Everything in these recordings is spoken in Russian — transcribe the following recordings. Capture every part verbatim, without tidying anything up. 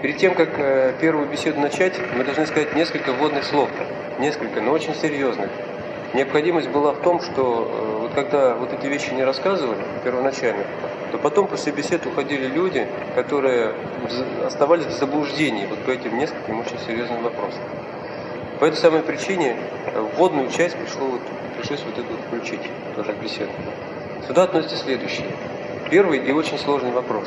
Перед тем, как э, первую беседу начать, мы должны сказать несколько вводных слов. Несколько, но очень серьезных. Необходимость была в том, что э, вот когда вот эти вещи не рассказывали первоначально, то потом после бесед уходили люди, которые оставались в заблуждении вот по этим нескольким очень серьезным вопросам. По этой самой причине вводную часть пришло вот, пришлось вот эту вот включить тоже в беседу. Сюда относятся следующие. Первый и очень сложный вопрос.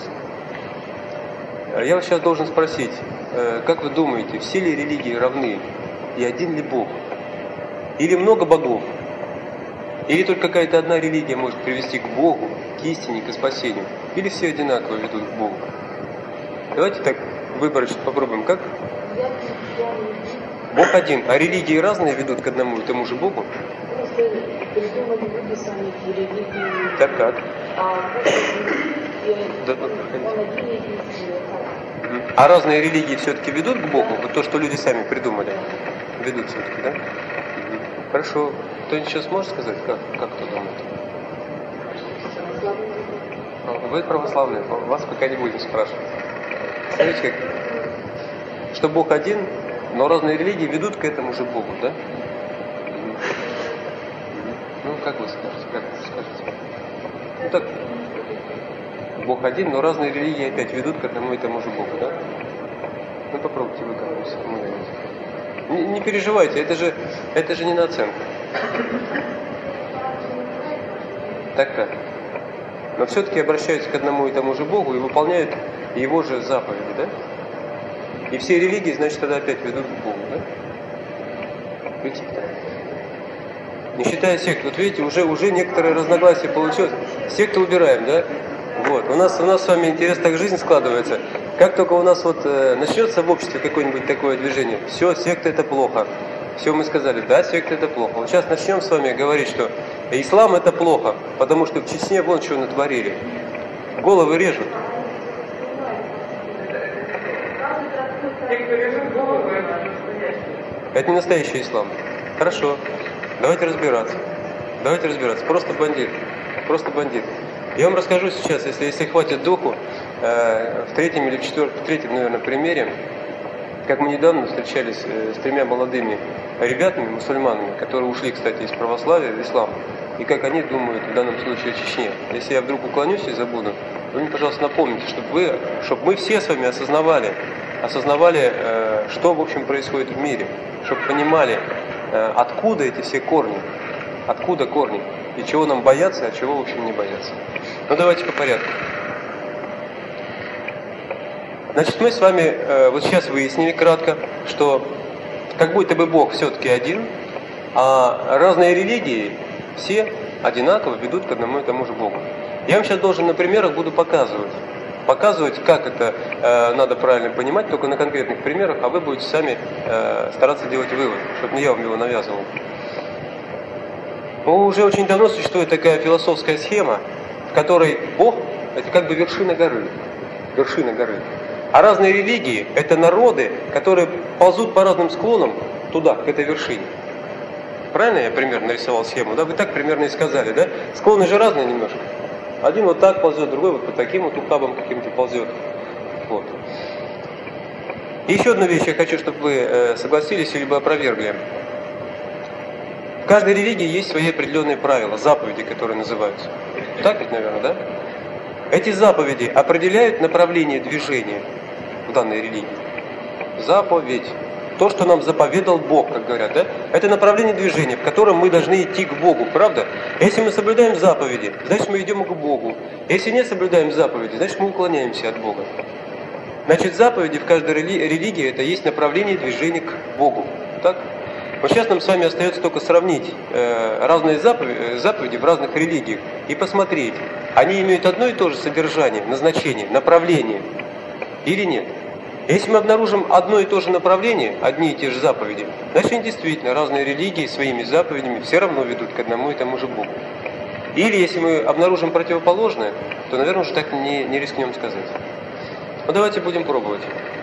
Я вас сейчас должен спросить, как вы думаете, все ли религии равны и один ли Бог? Или много богов? Или только какая-то одна религия может привести к Богу, к истине, к спасению? Или все одинаково ведут к Богу? Давайте так выборочно попробуем. Как? Бог один, а религии разные ведут к одному и тому же Богу? Просто придумали люди сами эти религии. Так как? А Да, он один единственный. А разные религии все-таки ведут к Богу? Вот то, что люди сами придумали, ведут все-таки, да? Хорошо. Кто-нибудь сейчас может сказать, как, как кто думает? Вы православные, вас пока не будем спрашивать. Смотрите, как? Что Бог один, но разные религии ведут к этому же Богу, да? Ну, как вы скажете? Как вы скажете? Ну, так. Бог один, но разные религии опять ведут к одному и тому же Богу, да? Ну, попробуйте вы как-нибудь. Не, не переживайте, это же, это же не на оценку. Так так. Но все-таки обращаются к одному и тому же Богу и выполняют Его же заповеди, да? И все религии, значит, тогда опять ведут к Богу, да? Видите? Не считая сект, вот видите, уже, уже некоторые разногласия получилось. Секту убираем, да? Вот. У нас, у нас с вами интересно так жизнь складывается. Как только у нас вот э, начнется в обществе какое-нибудь такое движение, все, секта это плохо. Все мы сказали, да, секта это плохо. Вот сейчас начнем с вами говорить, что ислам это плохо, потому что в Чечне вон что натворили. Головы режут. Это не настоящий ислам. Хорошо. Давайте разбираться. Давайте разбираться. Просто бандит. Просто бандит. Я вам расскажу сейчас, если, если хватит духу, э, в третьем или в четвертом, в третьем, наверное, примере, как мы недавно встречались э, с тремя молодыми ребятами, мусульманами, которые ушли, кстати, из православия в ислам, и как они думают в данном случае о Чечне. Если я вдруг уклонюсь и забуду, вы мне, пожалуйста, напомните, чтобы вы, чтобы мы все с вами осознавали, осознавали, э, что, в общем, происходит в мире, чтобы понимали, э, откуда эти все корни, откуда корни. И чего нам бояться, а чего, в общем, не бояться. Ну, давайте по порядку. Значит, мы с вами э, вот сейчас выяснили кратко, что как будто бы Бог все-таки один, а разные религии все одинаково ведут к одному и тому же Богу. Я вам сейчас должен на примерах буду показывать. Показывать, как это э, надо правильно понимать, только на конкретных примерах, а вы будете сами э, стараться делать вывод, чтобы не я вам его навязывал. Ну, уже очень давно существует такая философская схема, в которой Бог – это как бы вершина горы. Вершина горы. А разные религии – это народы, которые ползут по разным склонам туда, к этой вершине. Правильно я примерно нарисовал схему? Да, вы так примерно и сказали, да? Склоны же разные немножко. Один вот так ползет, другой вот по таким вот ухабам каким-то ползет. Вот. И еще одну вещь я хочу, чтобы вы э, согласились или бы опровергли. В каждой религии есть свои определенные правила, заповеди, которые называются. Так ведь, наверное, да? Эти заповеди определяют направление движения в данной религии. Заповедь. То, что нам заповедал Бог, как говорят, да? Это направление движения, в котором мы должны идти к Богу, правда? Если мы соблюдаем заповеди, значит мы идем к Богу. Если не соблюдаем заповеди, значит мы уклоняемся от Бога. Значит, заповеди в каждой религии это есть направление движения к Богу. Так? Вот сейчас нам с вами остается только сравнить э, разные заповеди, заповеди в разных религиях и посмотреть, они имеют одно и то же содержание, назначение, направление или нет. Если мы обнаружим одно и то же направление, одни и те же заповеди, значит действительно разные религии своими заповедями все равно ведут к одному и тому же Богу. Или если мы обнаружим противоположное, то, наверное, уже так не, не рискнем сказать. Ну давайте будем пробовать.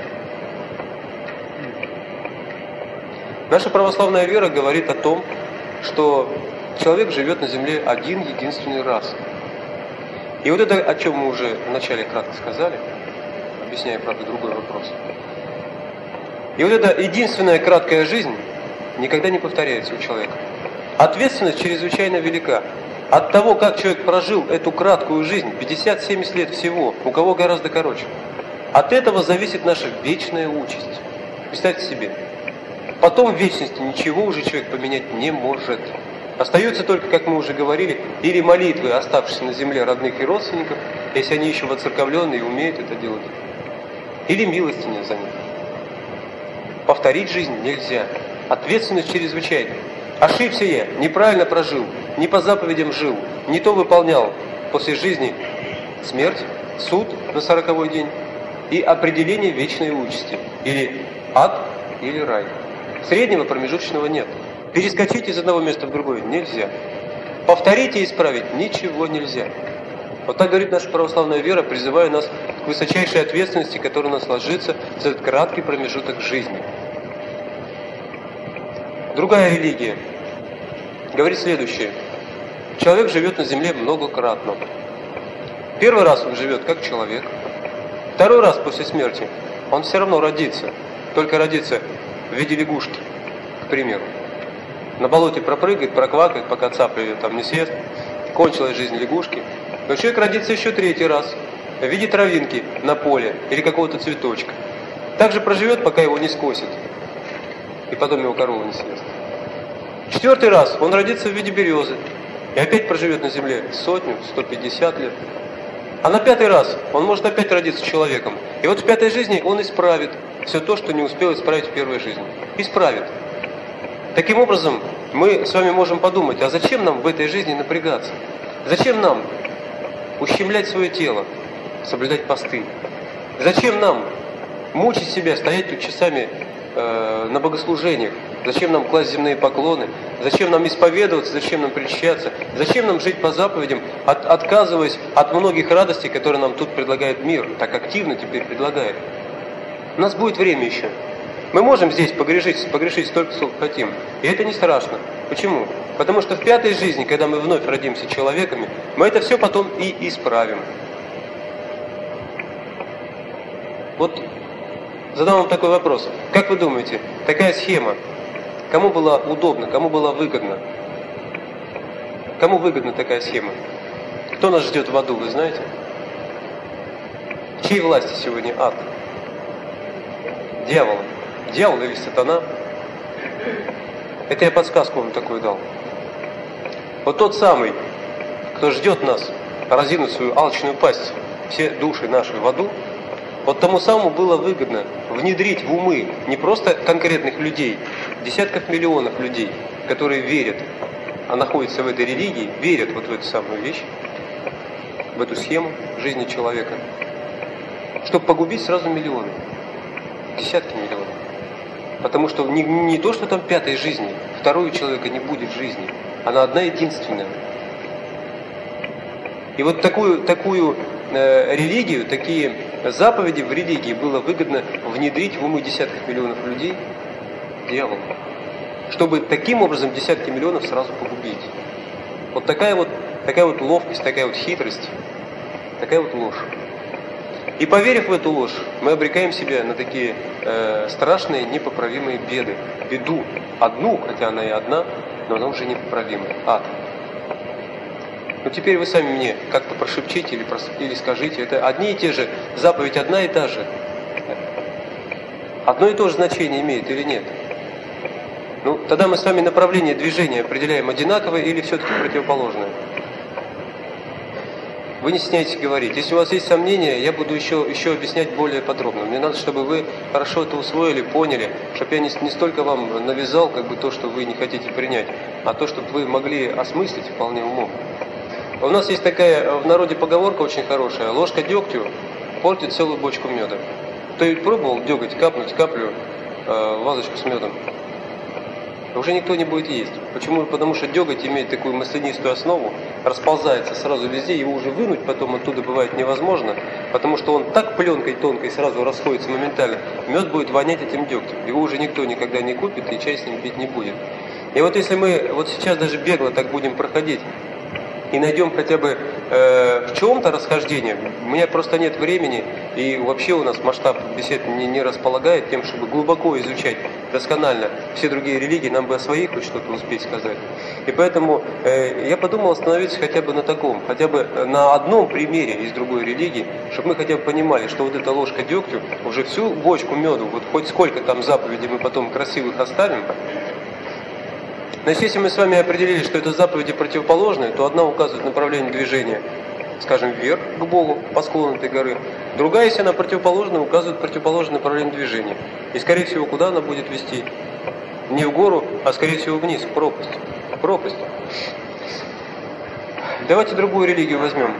Наша православная вера говорит о том, что человек живет на земле один единственный раз. И вот это, о чем мы уже вначале кратко сказали, объясняя, правда, другой вопрос. И вот эта единственная краткая жизнь никогда не повторяется у человека. Ответственность чрезвычайно велика. От того, как человек прожил эту краткую жизнь, пятьдесят-семьдесят лет всего, у кого гораздо короче, от этого зависит наша вечная участь. Представьте себе. Потом в вечности ничего уже человек поменять не может. Остается только, как мы уже говорили, или молитвы оставшихся на земле родных и родственников, если они еще воцерковленные и умеют это делать, или милостиня за них. Повторить жизнь нельзя. Ответственность чрезвычайная. Ошибся я, неправильно прожил, не по заповедям жил, не то выполнял. После жизни смерть, суд на сороковой день и определение вечной участи. Или ад, или рай. Среднего промежуточного нет. Перескочить из одного места в другое нельзя. Повторить и исправить ничего нельзя. Вот так говорит наша православная вера, призывая нас к высочайшей ответственности, которая у нас ложится за этот краткий промежуток жизни. Другая религия говорит следующее. Человек живет на земле многократно. Первый раз он живет как человек. Второй раз после смерти он все равно родится. Только родится в виде лягушки, к примеру. На болоте пропрыгает, проквакает, пока цапля ее там не съест. Кончилась жизнь лягушки. Но человек родится еще третий раз в виде травинки на поле или какого-то цветочка. Также проживет, пока его не скосит. И потом его корова не съест. Четвертый раз он родится в виде березы. И опять проживет на земле сотню, сто пятьдесят лет. А на пятый раз он может опять родиться человеком. И вот в пятой жизни он исправит все то, что не успел исправить в первой жизни. Исправит. Таким образом, мы с вами можем подумать, а зачем нам в этой жизни напрягаться? Зачем нам ущемлять свое тело, соблюдать посты? Зачем нам мучить себя, стоять тут часами э, на богослужениях? Зачем нам класть земные поклоны? Зачем нам исповедоваться? Зачем нам причащаться? Зачем нам жить по заповедям, от, отказываясь от многих радостей, которые нам тут предлагает мир, так активно теперь предлагает? У нас будет время еще. Мы можем здесь погрешить, погрешить столько, сколько хотим. И это не страшно. Почему? Потому что в пятой жизни, когда мы вновь родимся человеками, мы это все потом и исправим. Вот задам вам такой вопрос. Как вы думаете, такая схема, кому была удобна, кому была выгодна? Кому выгодна такая схема? Кто нас ждет в аду, вы знаете? В чьей власти сегодня ад? Дьявола. Дьявол или сатана? Это я подсказку вам такую дал. Вот тот самый, кто ждет нас, разинув свою алчную пасть, все души наши в аду, вот тому самому было выгодно внедрить в умы не просто конкретных людей, десятков миллионов людей, которые верят, а находятся в этой религии, верят вот в эту самую вещь, в эту схему жизни человека, чтобы погубить сразу миллионы, десятки миллионов. Потому что не, не то, что там пятой жизни, второй у человека не будет жизни, она одна единственная. И вот такую, такую э, религию, такие заповеди в религии было выгодно внедрить в умы десятков миллионов людей дьяволу, чтобы таким образом десятки миллионов сразу погубить. Вот такая вот, такая вот ловкость, такая вот хитрость, такая вот ложь. И поверив в эту ложь, мы обрекаем себя на такие э, страшные, непоправимые беды. Беду одну, хотя она и одна, но она уже непоправимая. Ад. Ну теперь вы сами мне как-то прошепчите или, прос... или скажите, это одни и те же, заповедь одна и та же. Одно и то же значение имеет или нет? Ну, тогда мы с вами направление движения определяем одинаковое или все-таки противоположное. Вы не стесняйтесь говорить. Если у вас есть сомнения, я буду еще, еще объяснять более подробно. Мне надо, чтобы вы хорошо это усвоили, поняли, чтобы я не, не столько вам навязал как бы то, что вы не хотите принять, а то, чтобы вы могли осмыслить вполне умом. У нас есть такая в народе поговорка очень хорошая. Ложка дегтю портит целую бочку меда. Кто-нибудь пробовал деготь капнуть каплю э, в вазочку с медом? Уже никто не будет есть. Почему? Потому что деготь имеет такую маслянистую основу, расползается сразу везде, его уже вынуть потом оттуда бывает невозможно, потому что он так пленкой тонкой сразу расходится моментально, мед будет вонять этим дегтем. Его уже никто никогда не купит и чай с ним пить не будет. И вот если мы вот сейчас даже бегло так будем проходить и найдем хотя бы э, в чем-то расхождение, у меня просто нет времени И вообще у нас масштаб бесед не, не располагает тем, чтобы глубоко изучать досконально все другие религии, нам бы о своих хоть что-то успеть сказать. И поэтому э, я подумал остановиться хотя бы на таком, хотя бы на одном примере из другой религии, чтобы мы хотя бы понимали, что вот эта ложка дегтю уже всю бочку меду, вот хоть сколько там заповедей мы потом красивых оставим. Значит, если мы с вами определили, что это заповеди противоположные, то одна указывает направление движения, скажем, вверх к Богу по склону этой горы. Другая, если она противоположная, указывает противоположное направление движения. И, скорее всего, куда она будет вести? Не в гору, а, скорее всего, вниз, в пропасть. В пропасть. Давайте другую религию возьмем.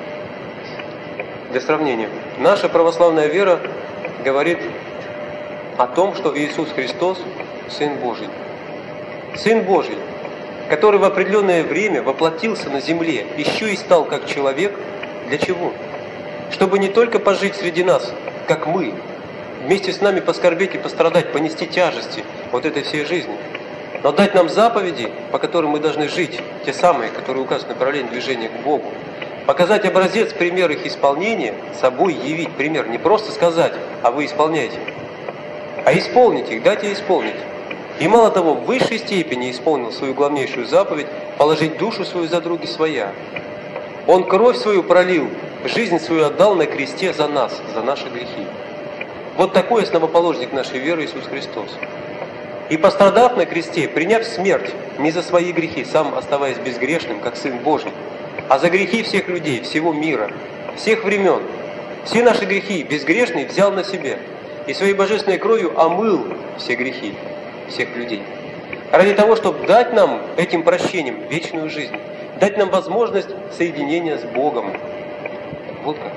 Для сравнения. Наша православная вера говорит о том, что Иисус Христос – Сын Божий. Сын Божий, который в определенное время воплотился на земле, еще и стал как человек. Для чего? Чтобы не только пожить среди нас, как мы, вместе с нами поскорбеть и пострадать, понести тяжести вот этой всей жизни, но дать нам заповеди, по которым мы должны жить, те самые, которые указывают направление движения к Богу, показать образец, пример их исполнения, собой явить пример, не просто сказать, а вы исполняете, а исполнить их, дать и исполнить. И мало того, в высшей степени исполнил свою главнейшую заповедь положить душу свою за други своя. Он кровь свою пролил, жизнь свою отдал на кресте за нас, за наши грехи. Вот такой основоположник нашей веры Иисус Христос. И пострадав на кресте, приняв смерть не за свои грехи, сам оставаясь безгрешным, как Сын Божий, а за грехи всех людей, всего мира, всех времен, все наши грехи безгрешный взял на себя и своей божественной кровью омыл все грехи всех людей. Ради того, чтобы дать нам этим прощением вечную жизнь, дать нам возможность соединения с Богом. Вот как.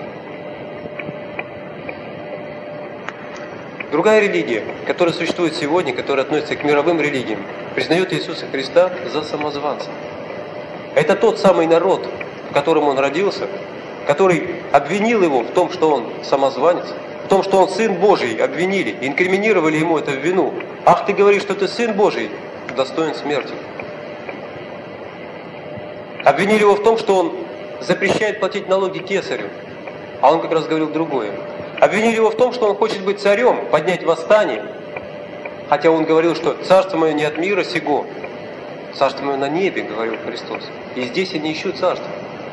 Другая религия, которая существует сегодня, которая относится к мировым религиям, признает Иисуса Христа за самозванца. Это тот самый народ, в котором он родился, который обвинил его в том, что он самозванец, в том, что он Сын Божий, обвинили, инкриминировали ему это в вину. Ах, ты говоришь, что ты Сын Божий, достоин смерти. Обвинили его в том, что он запрещает платить налоги кесарю, а он как раз говорил другое. Обвинили его в том, что он хочет быть царем, поднять восстание, хотя он говорил, что царство мое не от мира сего, царство мое на небе, говорил Христос. И здесь я не ищу царства.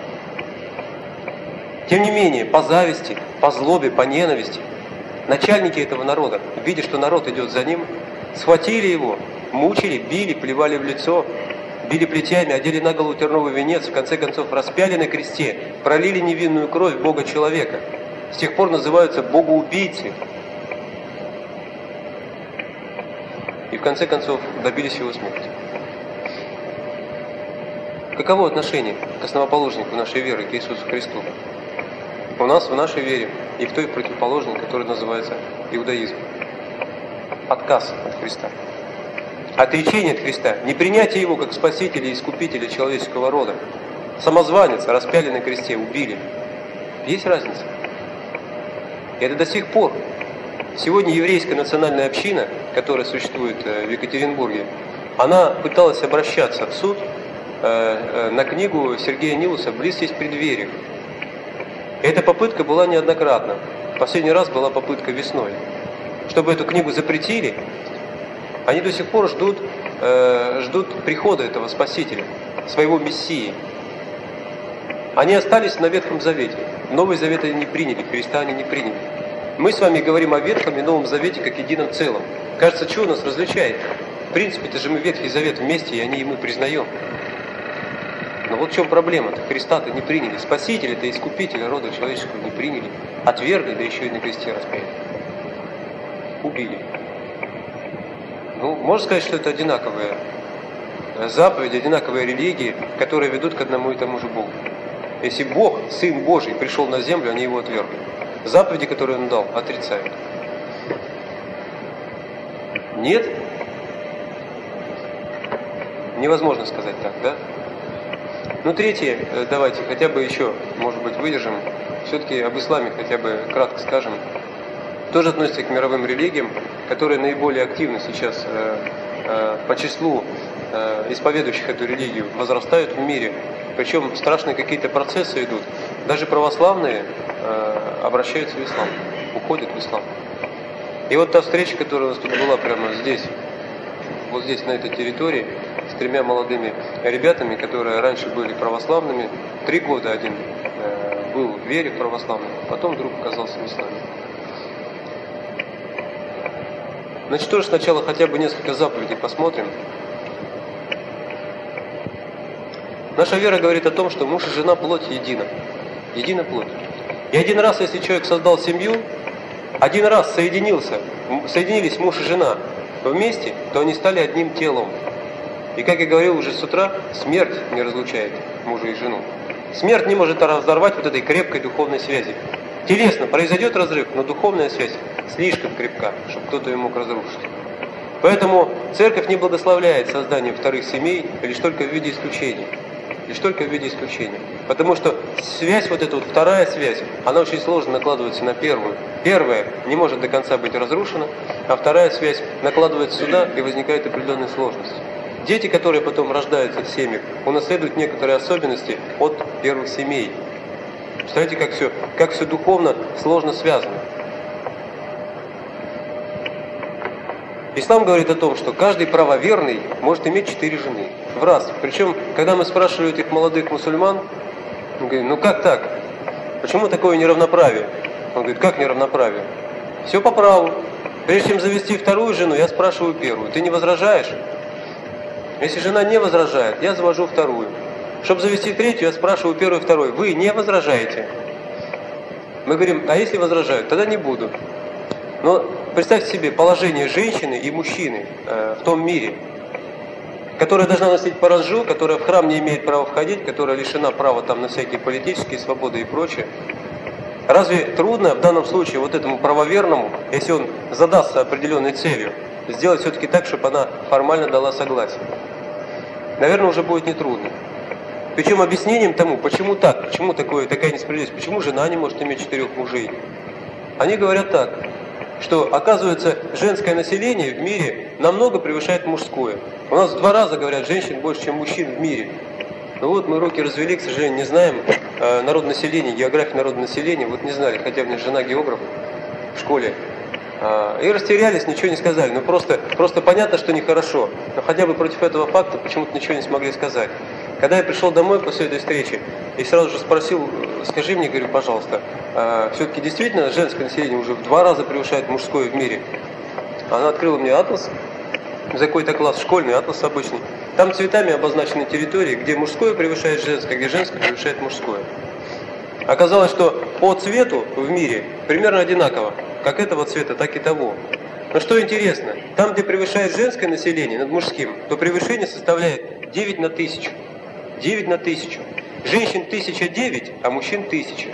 Тем не менее, по зависти, по злобе, по ненависти, начальники этого народа, видя, что народ идет за ним, схватили его, мучили, били, плевали в лицо, били плетями, одели на голову терновый венец, в конце концов распяли на кресте, пролили невинную кровь Бога-человека. С тех пор называются богоубийцы. И в конце концов добились его смерти. Каково отношение к основоположнику нашей веры, к Иисусу Христу? У нас в нашей вере и в той противоположной, которая называется иудаизм. Отказ от Христа. Отречение от Христа, непринятие Его как Спасителя и Искупителя человеческого рода. Самозванец, распяли на кресте, убили. Есть разница? И это до сих пор. Сегодня еврейская национальная община, которая существует в Екатеринбурге, она пыталась обращаться в суд на книгу Сергея Нилуса «Близ есть преддверие». Эта попытка была неоднократна. Последний раз была попытка весной. Чтобы эту книгу запретили, они до сих пор ждут, э, ждут прихода этого Спасителя, своего Мессии. Они остались на Ветхом Завете. Новый Завет они не приняли, Христа они не приняли. Мы с вами говорим о Ветхом и Новом Завете как едином целом. Кажется, что нас различает? В принципе, это же мы Ветхий Завет вместе, и они и мы признаем. Но вот в чем проблема-то. Христа-то не приняли. Спасителя-то, Искупителя рода человеческого не приняли. Отвергли, да еще и на кресте распяли. Убили. Ну, можно сказать, что это одинаковые заповеди, одинаковые религии, которые ведут к одному и тому же Богу. Если Бог, Сын Божий, пришел на землю, они его отвергли. Заповеди, которые Он дал, отрицают. Нет? Невозможно сказать так, да? Ну, третье, давайте хотя бы еще, может быть, выдержим. Все-таки об исламе хотя бы кратко скажем. Тоже относится к мировым религиям, которые наиболее активно сейчас э, э, по числу э, исповедующих эту религию возрастают в мире. Причем страшные какие-то процессы идут. Даже православные э, обращаются в ислам, уходят в ислам. И вот та встреча, которая у нас тут была прямо здесь, вот здесь, на этой территории, с тремя молодыми ребятами, которые раньше были православными, три года один э, был в вере православной, потом вдруг оказался в исламе. Значит, тоже сначала хотя бы несколько заповедей посмотрим. Наша вера говорит о том, что муж и жена плоть едина. Едина плоть. И один раз, если человек создал семью, один раз соединился, соединились муж и жена вместе, то они стали одним телом. И, как я говорил уже с утра, смерть не разлучает мужа и жену. Смерть не может разорвать вот этой крепкой духовной связи. Телесно произойдет разрыв, но духовная связь слишком крепка, чтобы кто-то ее мог разрушить. Поэтому церковь не благословляет создание вторых семей лишь только в виде исключения. Лишь только в виде исключения. Потому что связь, вот эта вот вторая связь, она очень сложно накладывается на первую. Первая не может до конца быть разрушена, а вторая связь накладывается сюда, и возникает определенная сложность. Дети, которые потом рождаются в семьях, унаследуют некоторые особенности от первых семей. Представляете, как все, как все духовно сложно связано. Ислам говорит о том, что каждый правоверный может иметь четыре жены в раз. Причем, когда мы спрашивали этих молодых мусульман, мы говорим, ну как так? Почему такое неравноправие? Он говорит, как неравноправие? Все по праву. Прежде чем завести вторую жену, я спрашиваю первую. Ты не возражаешь? Если жена не возражает, я завожу вторую. Чтобы завести третью, я спрашиваю первую и вторую. Вы не возражаете? Мы говорим, а если возражают, тогда не буду. Но представьте себе положение женщины и мужчины э, в том мире, которая должна носить паранджу, которая в храм не имеет права входить, которая лишена права там, на всякие политические свободы и прочее. Разве трудно в данном случае вот этому правоверному, если он задастся определенной целью, сделать все-таки так, чтобы она формально дала согласие? Наверное, уже будет нетрудно. Причем объяснением тому, почему так, почему такое, такая несправедливость, почему жена не может иметь четырех мужей. Они говорят так, что, оказывается, женское население в мире намного превышает мужское. У нас в два раза, говорят, женщин больше, чем мужчин в мире. Ну вот мы руки развели, к сожалению, не знаем э, народонаселения, географии народонаселения, вот не знали, хотя у меня жена географ в школе. Э, и растерялись, ничего не сказали. Ну просто, просто понятно, что нехорошо. Но хотя бы против этого факта почему-то ничего не смогли сказать. Когда я пришел домой после этой встречи и сразу же спросил, скажи мне, говорю, пожалуйста, э, все-таки действительно женское население уже в два раза превышает мужское в мире? Она открыла мне атлас, за какой-то класс, школьный атлас обычный. Там цветами обозначены территории, где мужское превышает женское, где женское превышает мужское. Оказалось, что по цвету в мире примерно одинаково, как этого цвета, так и того. Но что интересно, там, где превышает женское население над мужским, то превышение составляет девять на тысячу. девять на тысячу. Женщин тысяча девять, а мужчин тысяча.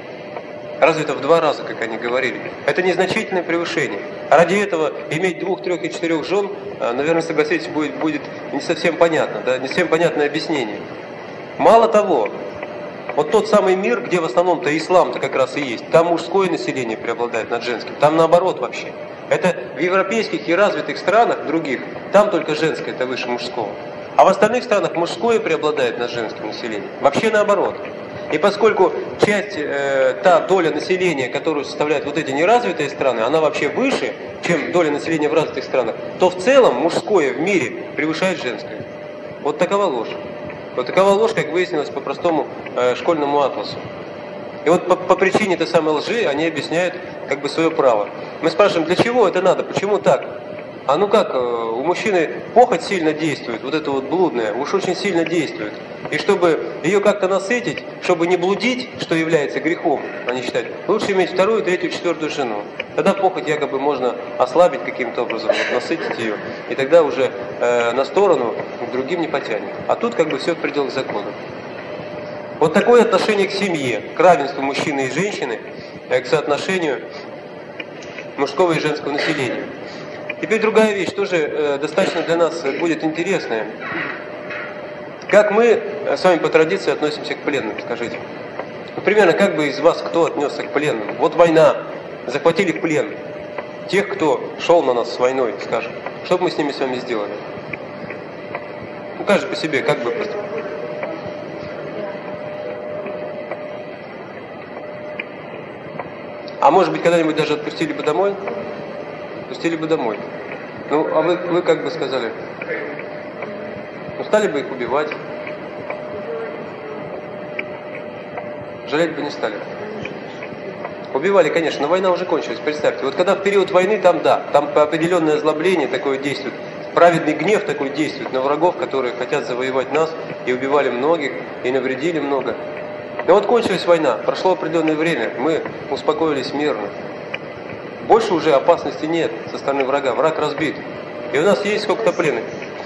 Разве это в два раза, как они говорили? Это незначительное превышение. А ради этого иметь двух, трех и четырех жен, наверное, согласитесь, будет, будет не совсем понятно, да? Не совсем понятное объяснение. Мало того, вот тот самый мир, где в основном-то ислам-то как раз и есть, там мужское население преобладает над женским, там наоборот вообще. Это в европейских и развитых странах других, там только женское, это выше мужского. А в остальных странах мужское преобладает над женским населением. Вообще наоборот. И поскольку часть, э, та доля населения, которую составляют вот эти неразвитые страны, она вообще выше, чем доля населения в развитых странах, то в целом мужское в мире превышает женское. Вот такова ложь. Вот такова ложь, как выяснилось по простому э, школьному атласу. И вот по, по причине этой самой лжи они объясняют как бы свое право. Мы спрашиваем, для чего это надо, почему так? А ну как, у мужчины похоть сильно действует, вот это вот блудное, уж очень сильно действует. И чтобы ее как-то насытить, чтобы не блудить, что является грехом, они считают, лучше иметь вторую, третью, четвертую жену. Тогда похоть якобы можно ослабить каким-то образом, вот, насытить ее, и тогда уже э, на сторону к другим не потянет. А тут как бы все в пределах закона. Вот такое отношение к семье, к равенству мужчины и женщины, к соотношению мужского и женского населения. Теперь другая вещь, тоже э, достаточно для нас будет интересная. Как мы с вами по традиции относимся к пленным, скажите? Ну, примерно как бы из вас кто отнесся к пленным? Вот война, захватили в плен тех, кто шел на нас с войной, скажем. Что бы мы с ними с вами сделали? Ну, каждый по себе, как бы поступил? А может быть, когда-нибудь даже отпустили бы домой? Отпустили бы домой. Ну, а вы, вы как бы сказали? Ну, стали бы их убивать. Жалеть бы не стали. Убивали, конечно, но война уже кончилась, представьте. Вот когда в период войны, там да, там определенное озлобление такое действует. Праведный гнев такой действует на врагов, которые хотят завоевать нас, и убивали многих, и навредили много. Но вот кончилась война, прошло определенное время, мы успокоились мирно. Больше уже опасности нет со стороны врага, враг разбит. И у нас есть сколько-то пленных.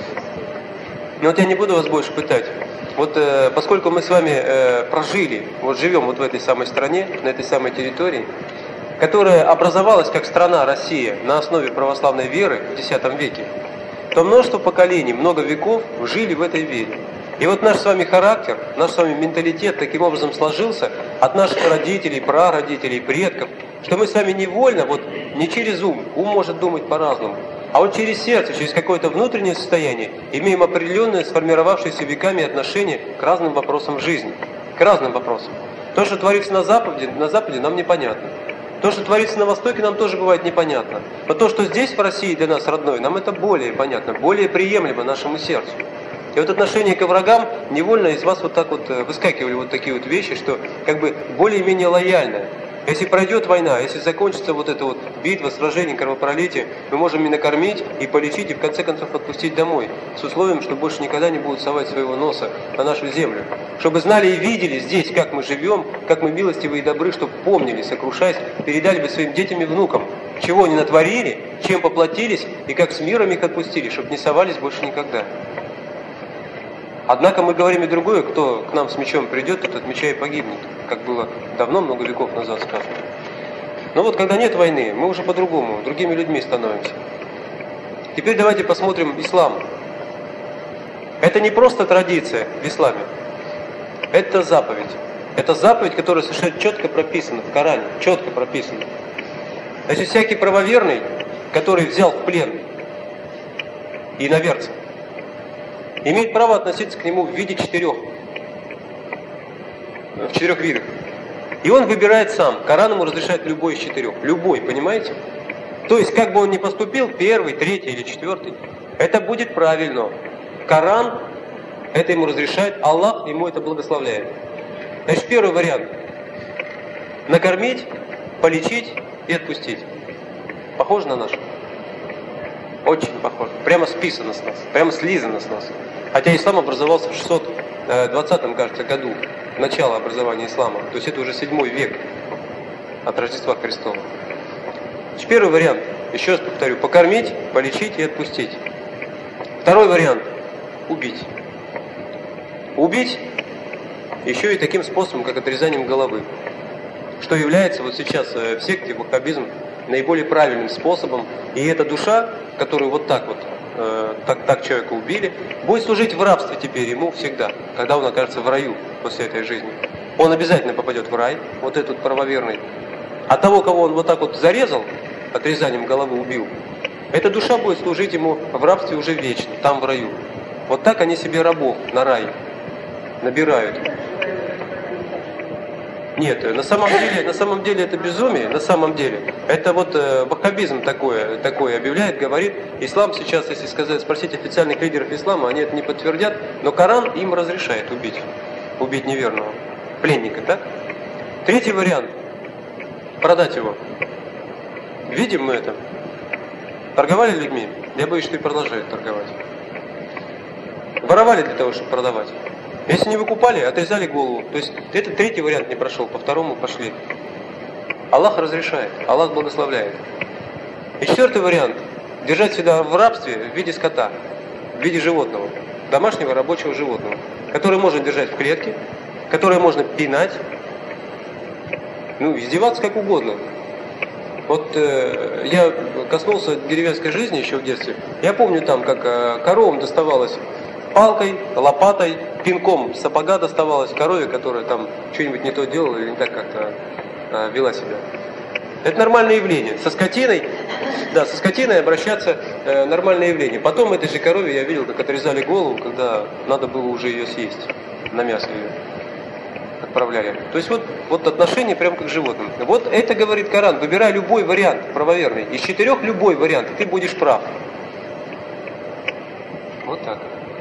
Но вот я не буду вас больше пытать. Вот э, поскольку мы с вами э, прожили, вот живем вот в этой самой стране, на этой самой территории, которая образовалась как страна Россия на основе православной веры в десятом веке, то множество поколений, много веков жили в этой вере. И вот наш с вами характер, наш с вами менталитет таким образом сложился от наших родителей, прародителей, предков, что мы с вами невольно, вот не через ум, ум может думать по-разному, а вот через сердце, через какое-то внутреннее состояние имеем определенное сформировавшееся веками отношение к разным вопросам жизни, к разным вопросам. То, что творится на Западе, на Западе нам непонятно. То, что творится на Востоке, нам тоже бывает непонятно. Но то, что здесь, в России, для нас родной, нам это более понятно, более приемлемо нашему сердцу. И вот отношение к врагам невольно из вас вот так вот выскакивали вот такие вот вещи, что как бы более-менее лояльное. Если пройдет война, если закончится вот эта вот битва, сражение, кровопролитие, мы можем и накормить, и полечить, и в конце концов отпустить домой. С условием, что больше никогда не будут совать своего носа на нашу землю. Чтобы знали и видели здесь, как мы живем, как мы милостивы и добры, чтобы помнили, сокрушаясь, передали бы своим детям и внукам, чего они натворили, чем поплатились, и как с миром их отпустили, чтобы не совались больше никогда. Однако мы говорим и другое, кто к нам с мечом придет, тот от меча и погибнет, как было давно, много веков назад сказано. Но вот когда нет войны, мы уже по-другому, другими людьми становимся. Теперь давайте посмотрим ислам. Это не просто традиция в исламе, это заповедь. Это заповедь, которая совершенно четко прописана в Коране, четко прописана. Значит, всякий правоверный, который взял в плен иноверца, имеет право относиться к нему в виде четырех, в четырех видах. И он выбирает сам. Коран ему разрешает любой из четырех. Любой, понимаете? То есть, как бы он ни поступил, первый, третий или четвертый, это будет правильно. Коран это ему разрешает, Аллах ему это благословляет. Значит, первый вариант. Накормить, полечить и отпустить. Похоже на наш? Очень похоже. Прямо списано с нас. Прямо слизано с нас. Хотя ислам образовался в шестьсот двадцатом, кажется, году. Начало образования ислама. То есть это уже седьмой век от Рождества Христова. Значит, первый вариант. Еще раз повторю. Покормить, полечить и отпустить. Второй вариант. Убить. Убить еще и таким способом, как отрезанием головы. Что является вот сейчас в секте ваххабизм наиболее правильным способом. И эта душа, которую вот так вот, э, так, так человека убили, будет служить в рабстве теперь ему всегда, когда он окажется в раю после этой жизни. Он обязательно попадет в рай, вот этот правоверный. А того, кого он вот так вот зарезал, отрезанием головы убил, эта душа будет служить ему в рабстве уже вечно, там в раю. Вот так они себе рабов на рай набирают. Нет, на самом деле, на самом деле это безумие, на самом деле. Это вот э, ваххабизм такое, такое объявляет, говорит. Ислам сейчас, если сказать, спросить официальных лидеров ислама, они это не подтвердят, но Коран им разрешает убить, убить неверного пленника, так? Третий вариант. Продать его. Видим мы это? Торговали людьми? Я боюсь, что и продолжают торговать. Воровали для того, чтобы продавать. Если не выкупали, отрезали голову. То есть этот третий вариант не прошел, по второму пошли. Аллах разрешает, Аллах благословляет. И четвертый вариант. Держать себя в рабстве в виде скота, в виде животного, домашнего рабочего животного, которое можно держать в клетке, которое можно пинать, ну, издеваться как угодно. Вот э, я коснулся деревенской жизни еще в детстве. Я помню там, как э, коровам доставалось палкой, лопатой, пинком сапога доставалось корове, которая там что-нибудь не то делала или не так как-то а, вела себя. Это нормальное явление. Со скотиной, да, со скотиной обращаться э, нормальное явление. Потом этой же корове я видел, как отрезали голову, когда надо было уже ее съесть, на мясо ее. отправляли. То есть вот, вот отношение прям как к животным. Вот это говорит Коран. Выбирай любой вариант правоверный. Из четырех любой вариант, и ты будешь прав. Вот так.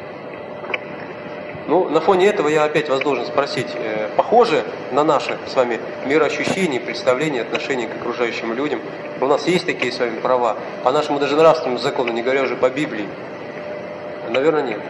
Ну, на фоне этого я опять вас должен спросить, э, похоже на наше с вами мироощущение, представление, отношение к окружающим людям? У нас есть такие с вами права, по нашему даже нравственному закону, не говоря уже по Библии? Наверное, нет.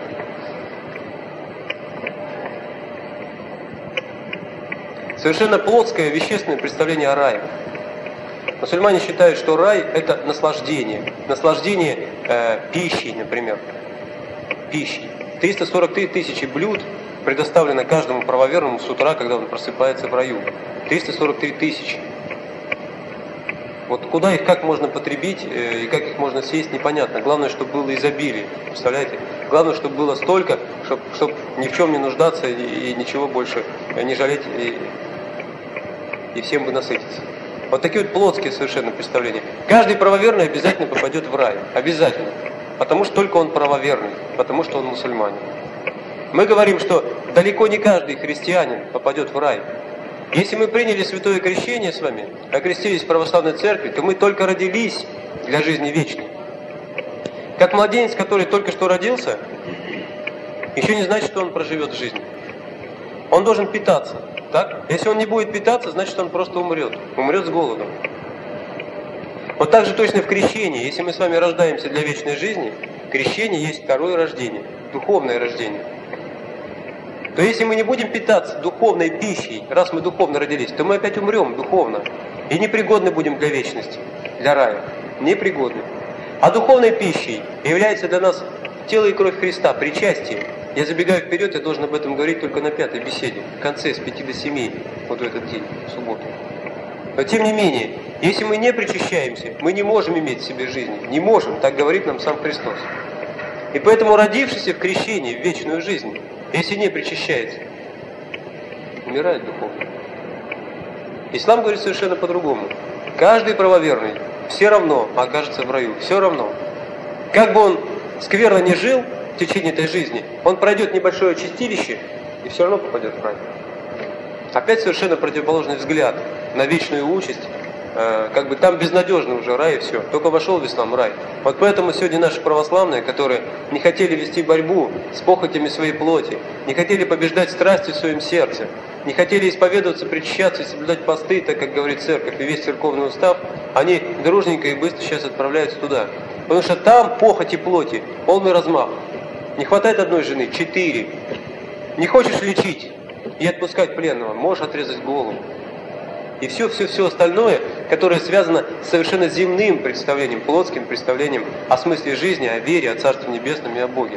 Совершенно плотское, вещественное представление о рае. Мусульмане считают, что рай – это наслаждение. Наслаждение э, пищей, например. Пищей. триста сорок три тысячи блюд предоставлено каждому правоверному с утра, когда он просыпается в раю. триста сорок три тысячи. Вот куда их, как можно потребить э, и как их можно съесть, непонятно. Главное, чтобы было изобилие. Представляете? Главное, чтобы было столько, чтобы, чтобы ни в чем не нуждаться и, и ничего больше не жалеть, и, и всем бы насытиться. Вот такие вот плотские совершенно представления. Каждый правоверный обязательно попадет в рай. Обязательно. Потому что только он правоверный. Потому что он мусульманин. Мы говорим, что далеко не каждый христианин попадет в рай. Если мы приняли святое крещение с вами, окрестились в православной церкви, то мы только родились для жизни вечной. Как младенец, который только что родился, еще не значит, что он проживет жизнь. Он должен питаться. Так? Если он не будет питаться, значит, он просто умрет. Умрет с голодом. Вот так же точно в крещении. Если мы с вами рождаемся для вечной жизни, крещение есть второе рождение, духовное рождение. То если мы не будем питаться духовной пищей, раз мы духовно родились, то мы опять умрем духовно. И непригодны будем для вечности, для рая. Непригодны. А духовной пищей является для нас тело и кровь Христа, причастие. Я забегаю вперед, я должен об этом говорить только на пятой беседе, в конце, с пяти до семи, вот в этот день, в субботу. Но тем не менее, если мы не причащаемся, мы не можем иметь в себе жизни. Не можем, так говорит нам сам Христос. И поэтому родившийся в крещении, в вечную жизнь, если не причащается, умирает духовно. Ислам говорит совершенно по-другому. Каждый правоверный все равно окажется в раю. Все равно. Как бы он скверно не жил в течение этой жизни, он пройдет небольшое чистилище и все равно попадет в рай. Опять совершенно противоположный взгляд на вечную участь. Э, как бы там безнадежно уже рай и все. Только вошел в ислам рай. Вот поэтому сегодня наши православные, которые не хотели вести борьбу с похотями своей плоти, не хотели побеждать страсти в своем сердце, не хотели исповедоваться, причащаться и соблюдать посты, так как говорит церковь и весь церковный устав, они дружненько и быстро сейчас отправляются туда. Потому что там похоти плоти, полный размах. Не хватает одной жены, четыре. Не хочешь лечить и отпускать пленного, можешь отрезать голову. И все-все-все остальное, которое связано с совершенно земным представлением, плотским представлением о смысле жизни, о вере, о Царстве Небесном и о Боге.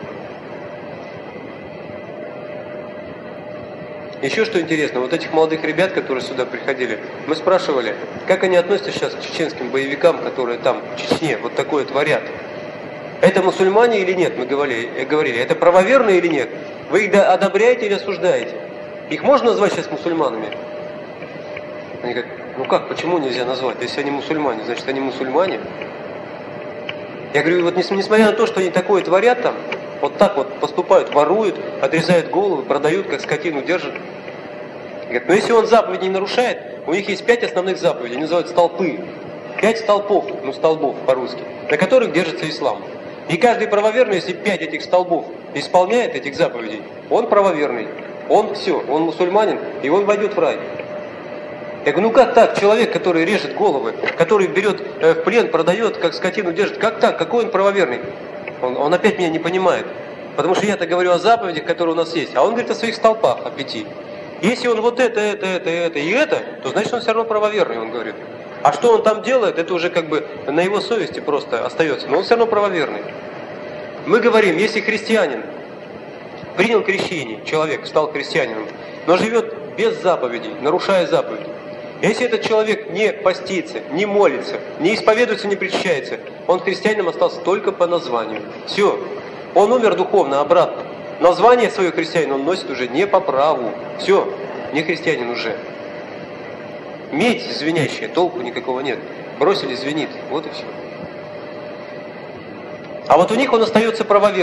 Еще что интересно, вот этих молодых ребят, которые сюда приходили, мы спрашивали, как они относятся сейчас к чеченским боевикам, которые там, в Чечне, вот такое творят. Это мусульмане или нет, мы говорили, говорили. Это правоверные или нет? Вы их одобряете или осуждаете? Их можно назвать сейчас мусульманами? Они говорят, ну как, почему нельзя назвать? Если они мусульмане, значит они мусульмане. Я говорю, вот несмотря на то, что они такое творят там, вот так вот поступают, воруют, отрезают головы, продают, как скотину держат. Говорят, но если он заповеди не нарушает, у них есть пять основных заповедей, они называют столпы. Пять столпов, ну столбов по-русски, на которых держится ислам. И каждый правоверный, если пять этих столбов исполняет этих заповедей, он правоверный, он все, он мусульманин, и он войдет в рай. Я говорю, ну как так, человек, который режет головы, который берет э, в плен, продает, как скотину держит, как так, какой он правоверный? Он, он опять меня не понимает, потому что я-то говорю о заповедях, которые у нас есть, а он говорит о своих столпах, о пяти. Если он вот это, это, это, это и это, то значит он все равно правоверный, он говорит. А что он там делает, это уже как бы на его совести просто остается, но он все равно правоверный. Мы говорим, если христианин принял крещение, человек стал христианином, но живет без заповедей, нарушая заповеди, если этот человек не постится, не молится, не исповедуется, не причащается, он христианином остался только по названию. Все. Он умер духовно, обратно. Название свое христианин он носит уже не по праву. Все. Не христианин уже. Медь звенящая, толку никакого нет. Бросили, звенит. Вот и все. А вот у них он остается правоверным.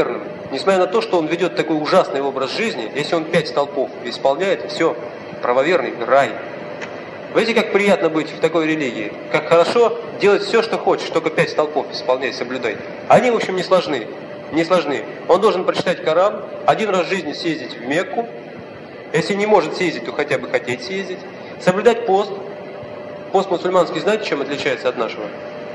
Несмотря на то, что он ведет такой ужасный образ жизни, если он пять столпов исполняет, все, правоверный, рай. Видите, как приятно быть в такой религии? Как хорошо делать все, что хочешь, только пять столпов исполнять, соблюдай. Они, в общем, не сложны. Не сложны. Он должен прочитать Коран, один раз в жизни съездить в Мекку. Если не может съездить, то хотя бы хотеть съездить. Соблюдать пост. Пост мусульманский, знаете, чем отличается от нашего?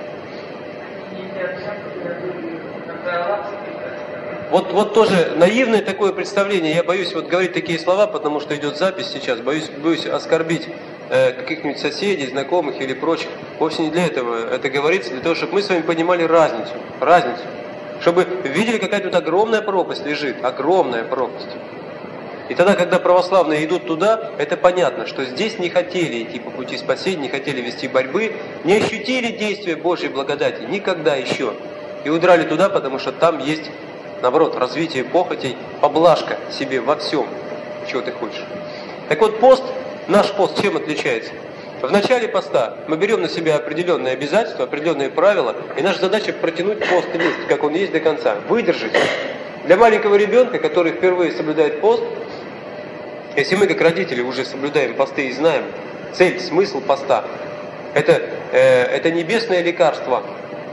Вот, вот тоже наивное такое представление. Я боюсь вот говорить такие слова, потому что идет запись сейчас. Боюсь, боюсь оскорбить э, каких-нибудь соседей, знакомых или прочих. Вовсе не для этого это говорится, для того, чтобы мы с вами понимали разницу. Разницу. Чтобы видели, какая тут огромная пропасть лежит. Огромная пропасть. И тогда, когда православные идут туда, это понятно, что здесь не хотели идти по пути спасения, не хотели вести борьбы, не ощутили действия Божьей благодати никогда еще. И удрали туда, потому что там есть, наоборот, развитие похотей, поблажка себе во всем, чего ты хочешь. Так вот, пост, наш пост чем отличается? В начале поста мы берем на себя определенные обязательства, определенные правила, и наша задача протянуть пост лист, как он есть, до конца, выдержать. Для маленького ребенка, который впервые соблюдает пост, если мы, как родители, уже соблюдаем посты и знаем цель, смысл поста, это, э, это небесное лекарство,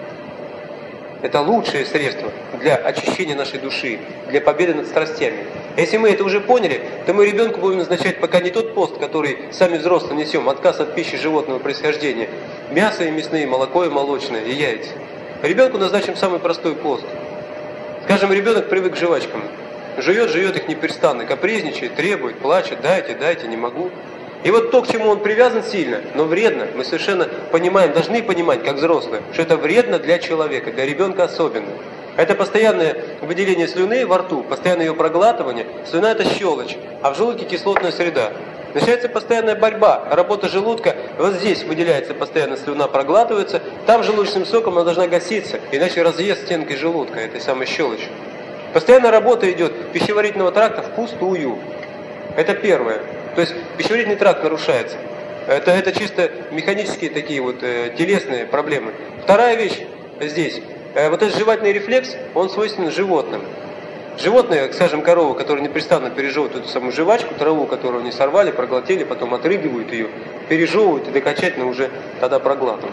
это лучшее средство для очищения нашей души, для победы над страстями. Если мы это уже поняли, то мы ребенку будем назначать пока не тот пост, который сами взрослые несем, отказ от пищи животного происхождения, мясо и мясные, молоко и молочное, и яйца. Ребенку назначим самый простой пост. Скажем, ребенок привык к жвачкам. Жует, жует их непрестанно, капризничает, требует, плачет, дайте, дайте, не могу. И вот то, к чему он привязан сильно, но вредно, мы совершенно понимаем, должны понимать, как взрослые, что это вредно для человека, для ребенка особенно. Это постоянное выделение слюны во рту, постоянное ее проглатывание. Слюна – это щелочь, а в желудке кислотная среда. Начинается постоянная борьба, работа желудка. Вот здесь выделяется постоянно слюна, проглатывается, там желудочным соком она должна гаситься, иначе разъест стенкой желудка, этой самой щелочью. Постоянно работа идет пищеварительного тракта впустую. Это первое. То есть пищеварительный тракт нарушается. Это, это чисто механические такие вот э, телесные проблемы. Вторая вещь здесь. Э, вот этот жевательный рефлекс, он свойственен животным. Животные, скажем, коровы, которые непрестанно пережевывают эту самую жвачку, траву, которую они сорвали, проглотили, потом отрыгивают ее, пережевывают и окончательно уже тогда проглатывают.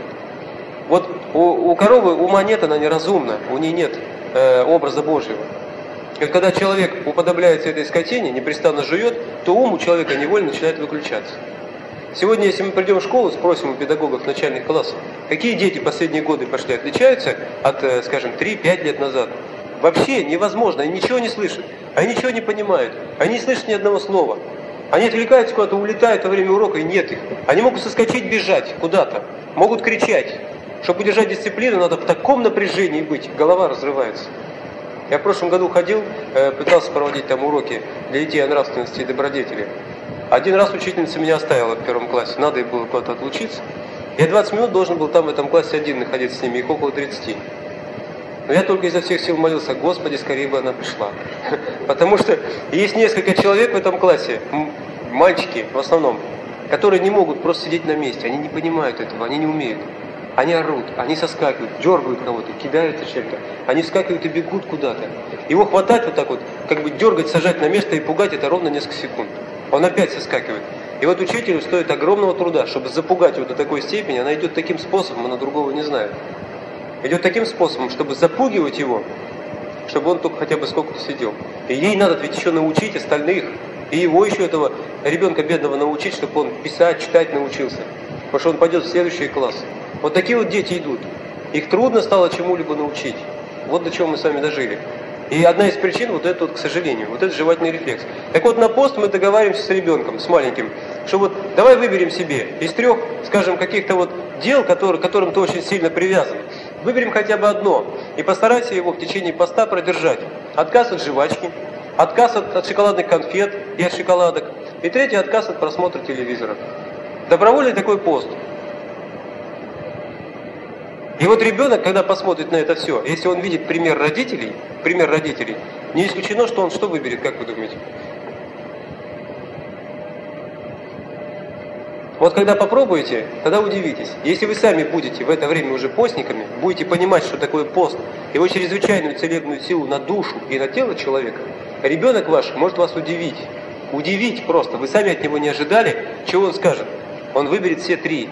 Вот у, у коровы ума нет, она неразумна, у нее нет э, образа Божьего. И когда человек уподобляется этой скотине, непрестанно жует, то ум у человека невольно начинает выключаться. Сегодня, если мы придем в школу, спросим у педагогов начальных классов, какие дети последние годы пошли, отличаются от, скажем, три-пять лет назад. Вообще невозможно, они ничего не слышат, они ничего не понимают, они не слышат ни одного слова. Они отвлекаются куда-то, улетают во время урока, и нет их. Они могут соскочить, бежать куда-то, могут кричать. Чтобы удержать дисциплину, надо в таком напряжении быть, голова разрывается. Я в прошлом году ходил, пытался проводить там уроки для детей о нравственности и добродетели. Один раз учительница меня оставила в первом классе, надо ей было куда-то отлучиться. Я двадцать минут должен был там в этом классе один находиться с ними, их около тридцати. Но я только изо всех сил молился: Господи, скорее бы она пришла. Потому что есть несколько человек в этом классе, мальчики в основном, которые не могут просто сидеть на месте, они не понимают этого, они не умеют. Они орут, они соскакивают, дергают кого-то, кидаются чем-то. Они вскакивают и бегут куда-то. Его хватать вот так вот, как бы дергать, сажать на место и пугать, это ровно несколько секунд. Он опять соскакивает. И вот учителю стоит огромного труда, чтобы запугать его до такой степени. Она идет таким способом, она другого не знает. Идет таким способом, чтобы запугивать его, чтобы он только хотя бы сколько-то сидел. И ей надо ведь еще научить остальных. И его еще, этого ребенка бедного, научить, чтобы он писать, читать научился. Потому что он пойдет в следующий класс. Вот такие вот дети идут. Их трудно стало чему-либо научить. Вот до чего мы с вами дожили. И одна из причин вот это вот, к сожалению, вот этот жевательный рефлекс. Так вот, на пост мы договариваемся с ребенком, с маленьким, что вот давай выберем себе из трех, скажем, каких-то вот дел, которые, к которым ты очень сильно привязан. Выберем хотя бы одно и постарайся его в течение поста продержать. Отказ от жвачки, отказ от, от шоколадных конфет и от шоколадок. И третий — отказ от просмотра телевизора. Добровольный такой пост. И вот ребенок, когда посмотрит на это все, если он видит пример родителей, пример родителей, не исключено, что он что выберет, как вы думаете? Вот когда попробуете, тогда удивитесь. Если вы сами будете в это время уже постниками, будете понимать, что такое пост, его чрезвычайную целебную силу на душу и на тело человека, ребенок ваш может вас удивить. Удивить просто. Вы сами от него не ожидали, чего он скажет. Он выберет все три.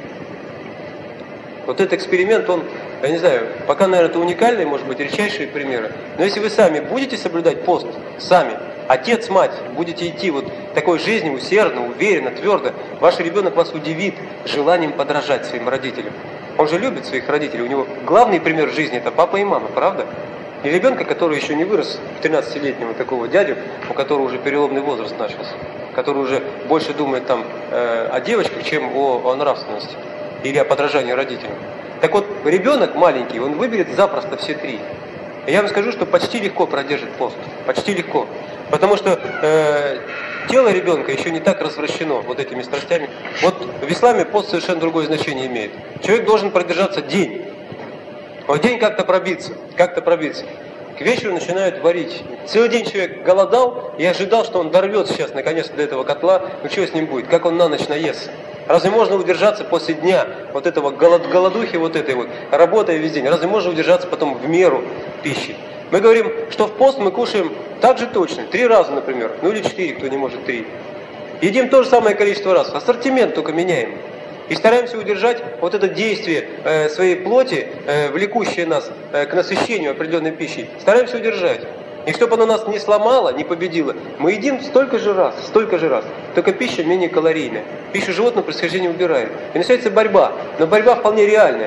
Вот этот эксперимент, он, я не знаю, пока, наверное, это уникальные, может быть, редчайшие примеры. Но если вы сами будете соблюдать пост, сами, отец, мать, будете идти вот такой жизнью усердно, уверенно, твердо, ваш ребенок вас удивит желанием подражать своим родителям. Он же любит своих родителей, у него главный пример в жизни – это папа и мама, правда? И ребенка, который еще не вырос в тринадцатилетнего такого дядю, у которого уже переломный возраст начался, который уже больше думает там э, о девочках, чем о, о нравственности или о подражании родителям. Так вот, ребенок маленький, он выберет запросто все три. И я вам скажу, что почти легко продержит пост. Почти легко. Потому что э, тело ребенка еще не так развращено вот этими страстями. Вот в исламе пост совершенно другое значение имеет. Человек должен продержаться день. Вот день как-то пробиться, как-то пробиться. К вечеру начинают варить. Целый день человек голодал и ожидал, что он дорвет сейчас наконец-то до этого котла. Ну что с ним будет? Как он на ночь наестся? Разве можно удержаться после дня вот этого голод, голодухи, вот этой вот, работая весь день? Разве можно удержаться потом в меру пищи? Мы говорим, что в пост мы кушаем так же точно, три раза, например, ну или четыре, кто не может три. Едим то же самое количество раз, ассортимент только меняем. И стараемся удержать вот это действие э, своей плоти, э, влекущее нас э, к насыщению определенной пищей. Стараемся удержать. И чтобы она нас не сломала, не победила, мы едим столько же раз, столько же раз. Только пища менее калорийная. Пищу животного происхождения убираем. И начинается борьба. Но борьба вполне реальная.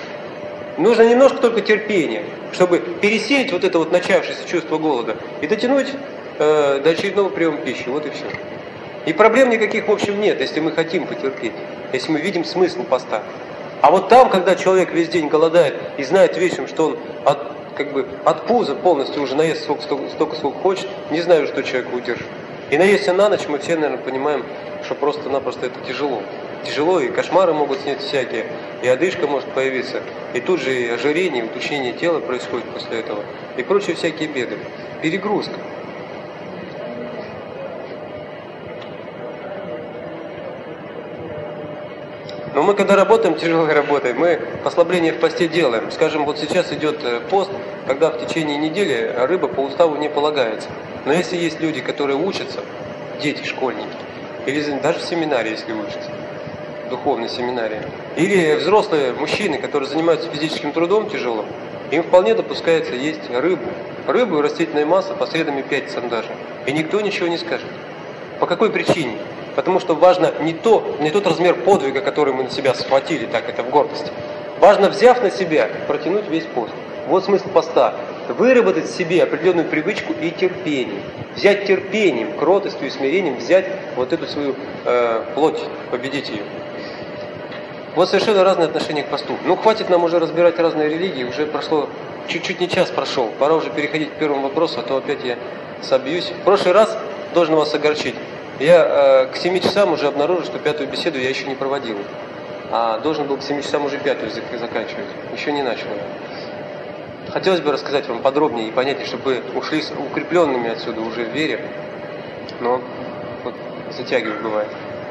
Нужно немножко только терпения, чтобы пересеять вот это вот начавшееся чувство голода и дотянуть э, до очередного приема пищи. Вот и все. И проблем никаких, в общем, нет, если мы хотим потерпеть, если мы видим смысл поста. А вот там, когда человек весь день голодает и знает вечером, что он от, как бы, от пуза полностью уже наест столько, столько, столько, сколько хочет, не знаю, что человек удержит. И наесться на ночь мы все, наверное, понимаем, что просто-напросто это тяжело. Тяжело, и кошмары могут сниться всякие, и одышка может появиться, и тут же и ожирение, и уточнение тела происходит после этого, и прочие всякие беды. Перегрузка. Но мы, когда работаем, тяжело работаем, мы послабление в посте делаем. Скажем, вот сейчас идет пост, когда в течение недели рыба по уставу не полагается. Но если есть люди, которые учатся, дети, школьники, или даже в семинарии, если учатся, в духовной семинарии, или взрослые мужчины, которые занимаются физическим трудом тяжелым, им вполне допускается есть рыбу. Рыбу и растительная масса по средам и пятницам даже. И никто ничего не скажет. По какой причине? Потому что важно не, то, не тот размер подвига, который мы на себя схватили, так это в гордости. Важно, взяв на себя, протянуть весь пост. Вот смысл поста. Выработать в себе определенную привычку и терпение. Взять терпением, кротостью и смирением, взять вот эту свою э, плоть, победить ее. Вот совершенно разные отношения к посту. Ну, хватит нам уже разбирать разные религии, уже прошло, чуть-чуть не час прошел. Пора уже переходить к первому вопросу, а то опять я собьюсь. В прошлый раз, должен вас огорчить, я э, к семи часам уже обнаружил, что пятую беседу я еще не проводил. А должен был к семи часам уже пятую заканчивать. Еще не начал. Хотелось бы рассказать вам подробнее и понятнее, чтобы вы ушли укрепленными отсюда уже в вере. Но вот затягивает бывает.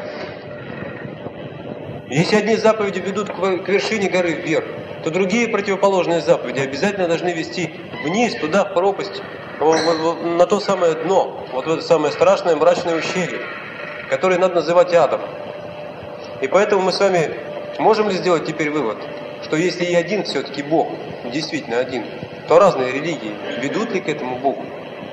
Если одни заповеди ведут к вершине горы вверх, то другие противоположные заповеди обязательно должны вести вниз, туда, в пропасть, на то самое дно, вот в это самое страшное мрачное ущелье, которое надо называть адом. И поэтому мы с вами можем ли сделать теперь вывод, что если и один все-таки Бог, действительно один, то разные религии ведут ли к этому Богу?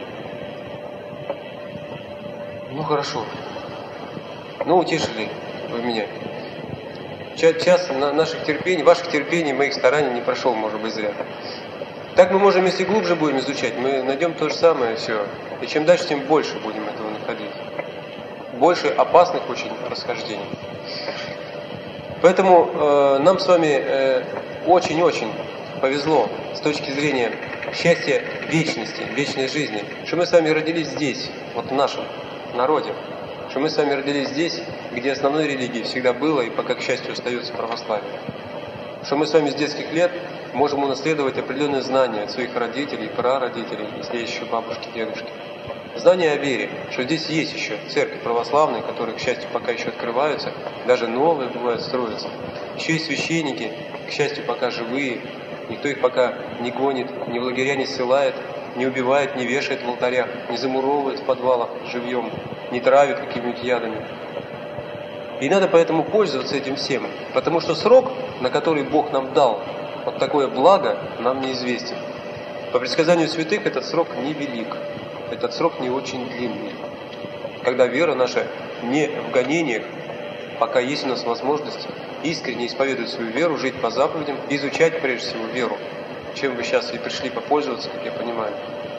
Ну хорошо. Ну утешили вы меня. Час наших терпений, ваших терпений, моих стараний не прошел, может быть, зря. Так мы можем, если глубже будем изучать, мы найдем то же самое все. И чем дальше, тем больше будем этого находить. Больше опасных очень расхождений. Поэтому э, нам с вами э, очень-очень повезло с точки зрения счастья вечности, вечной жизни, что мы с вами родились здесь, вот в нашем народе. Что мы с вами родились здесь, где основной религией всегда было и пока, к счастью, остается православие. что мы с вами с детских лет можем унаследовать определенные знания от своих родителей, прародителей, если есть еще бабушки, дедушки. Знания о вере, что здесь есть еще церкви православные, которые, к счастью, пока еще открываются, даже новые бывают строятся. Еще есть священники, к счастью, пока живые, никто их пока не гонит, ни в лагеря не ссылает, не убивает, не вешает в алтарях, не замуровывает в подвалах живьем, не травит какими-нибудь ядами. И надо поэтому пользоваться этим всем, потому что срок, на который Бог нам дал вот такое благо, нам неизвестен. По предсказанию святых этот срок невелик. Этот срок не очень длинный, когда вера наша не в гонениях, пока есть у нас возможность искренне исповедовать свою веру, жить по заповедям, изучать прежде всего веру, чем вы сейчас и пришли попользоваться, как я понимаю.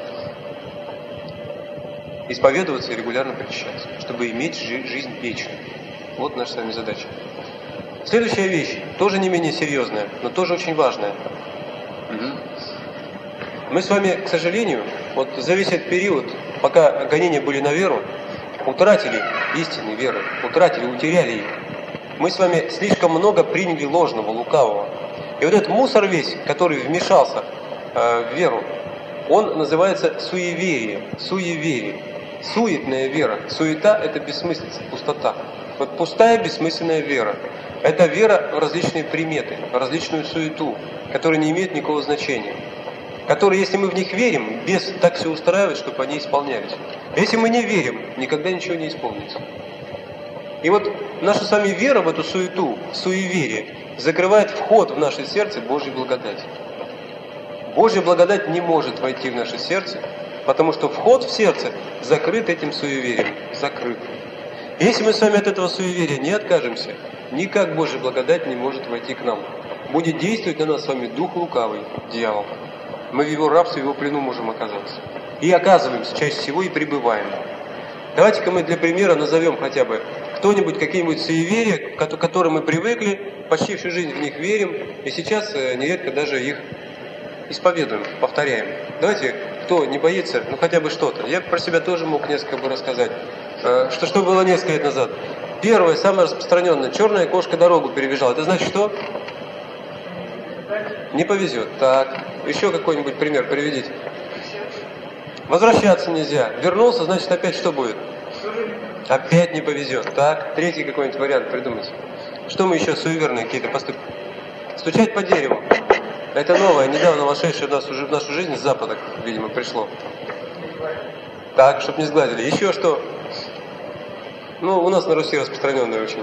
Исповедоваться и регулярно причащаться, чтобы иметь жизнь вечную. Вот наша с вами задача. Следующая вещь, тоже не менее серьезная, но тоже очень важная. Угу. Мы с вами, к сожалению, вот за весь этот период, пока гонения были на веру, утратили истинной веры, утратили, утеряли их. Мы с вами слишком много приняли ложного, лукавого. И вот этот мусор весь, который вмешался э, в веру, он называется суеверие, суеверие, суетная вера. Суета – это бессмыслица, пустота. Вот пустая, бессмысленная вера. Это вера в различные приметы, в различную суету, которая не имеет никакого значения. Которые, если мы в них верим, бес так все устраивает, чтобы они исполнялись. Если мы не верим, никогда ничего не исполнится. И вот наша с вами вера в эту суету, в суеверие, закрывает вход в наше сердце Божьей благодати. Божья благодать не может войти в наше сердце, потому что вход в сердце закрыт этим суеверием, закрыт. И если мы с вами от этого суеверия не откажемся, никак Божья благодать не может войти к нам. Будет действовать на нас с вами дух лукавый, дьявол. Мы в его рабстве, в его плену можем оказаться. И оказываемся чаще всего и пребываем. Давайте-ка мы для примера назовем хотя бы кто-нибудь, какие-нибудь суеверия, к которым мы привыкли, почти всю жизнь в них верим, и сейчас нередко даже их исповедуем, повторяем. Давайте, кто не боится, ну хотя бы что-то. Я про себя тоже мог несколько бы рассказать. Что, что было несколько лет назад. Первое, самое распространенное, черная кошка дорогу перебежала. Это значит что? Не повезет. Так, еще какой-нибудь пример приведите. Возвращаться нельзя. Вернулся, значит опять что будет? Опять не повезет. Так, третий какой-нибудь вариант придумайте. Что мы еще, суеверные какие-то поступки? Стучать по дереву. Это новое, недавно вошедшее в, нас уже, в нашу жизнь с Запада, видимо, пришло. Так, чтобы не сгладили. Еще что? Ну, у нас на Руси распространенное очень.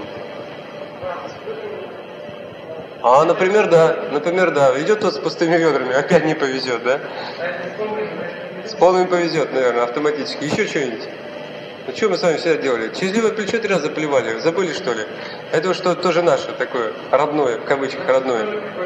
А, например, да, например, да, идет тот с пустыми ведрами, опять не повезет, да? С полными повезет, наверное, автоматически. Еще что-нибудь? Ну, что мы с вами всегда делали? Через левое плечо три раза плевали, забыли, что ли? Это что тоже наше такое, родное, в кавычках, родное.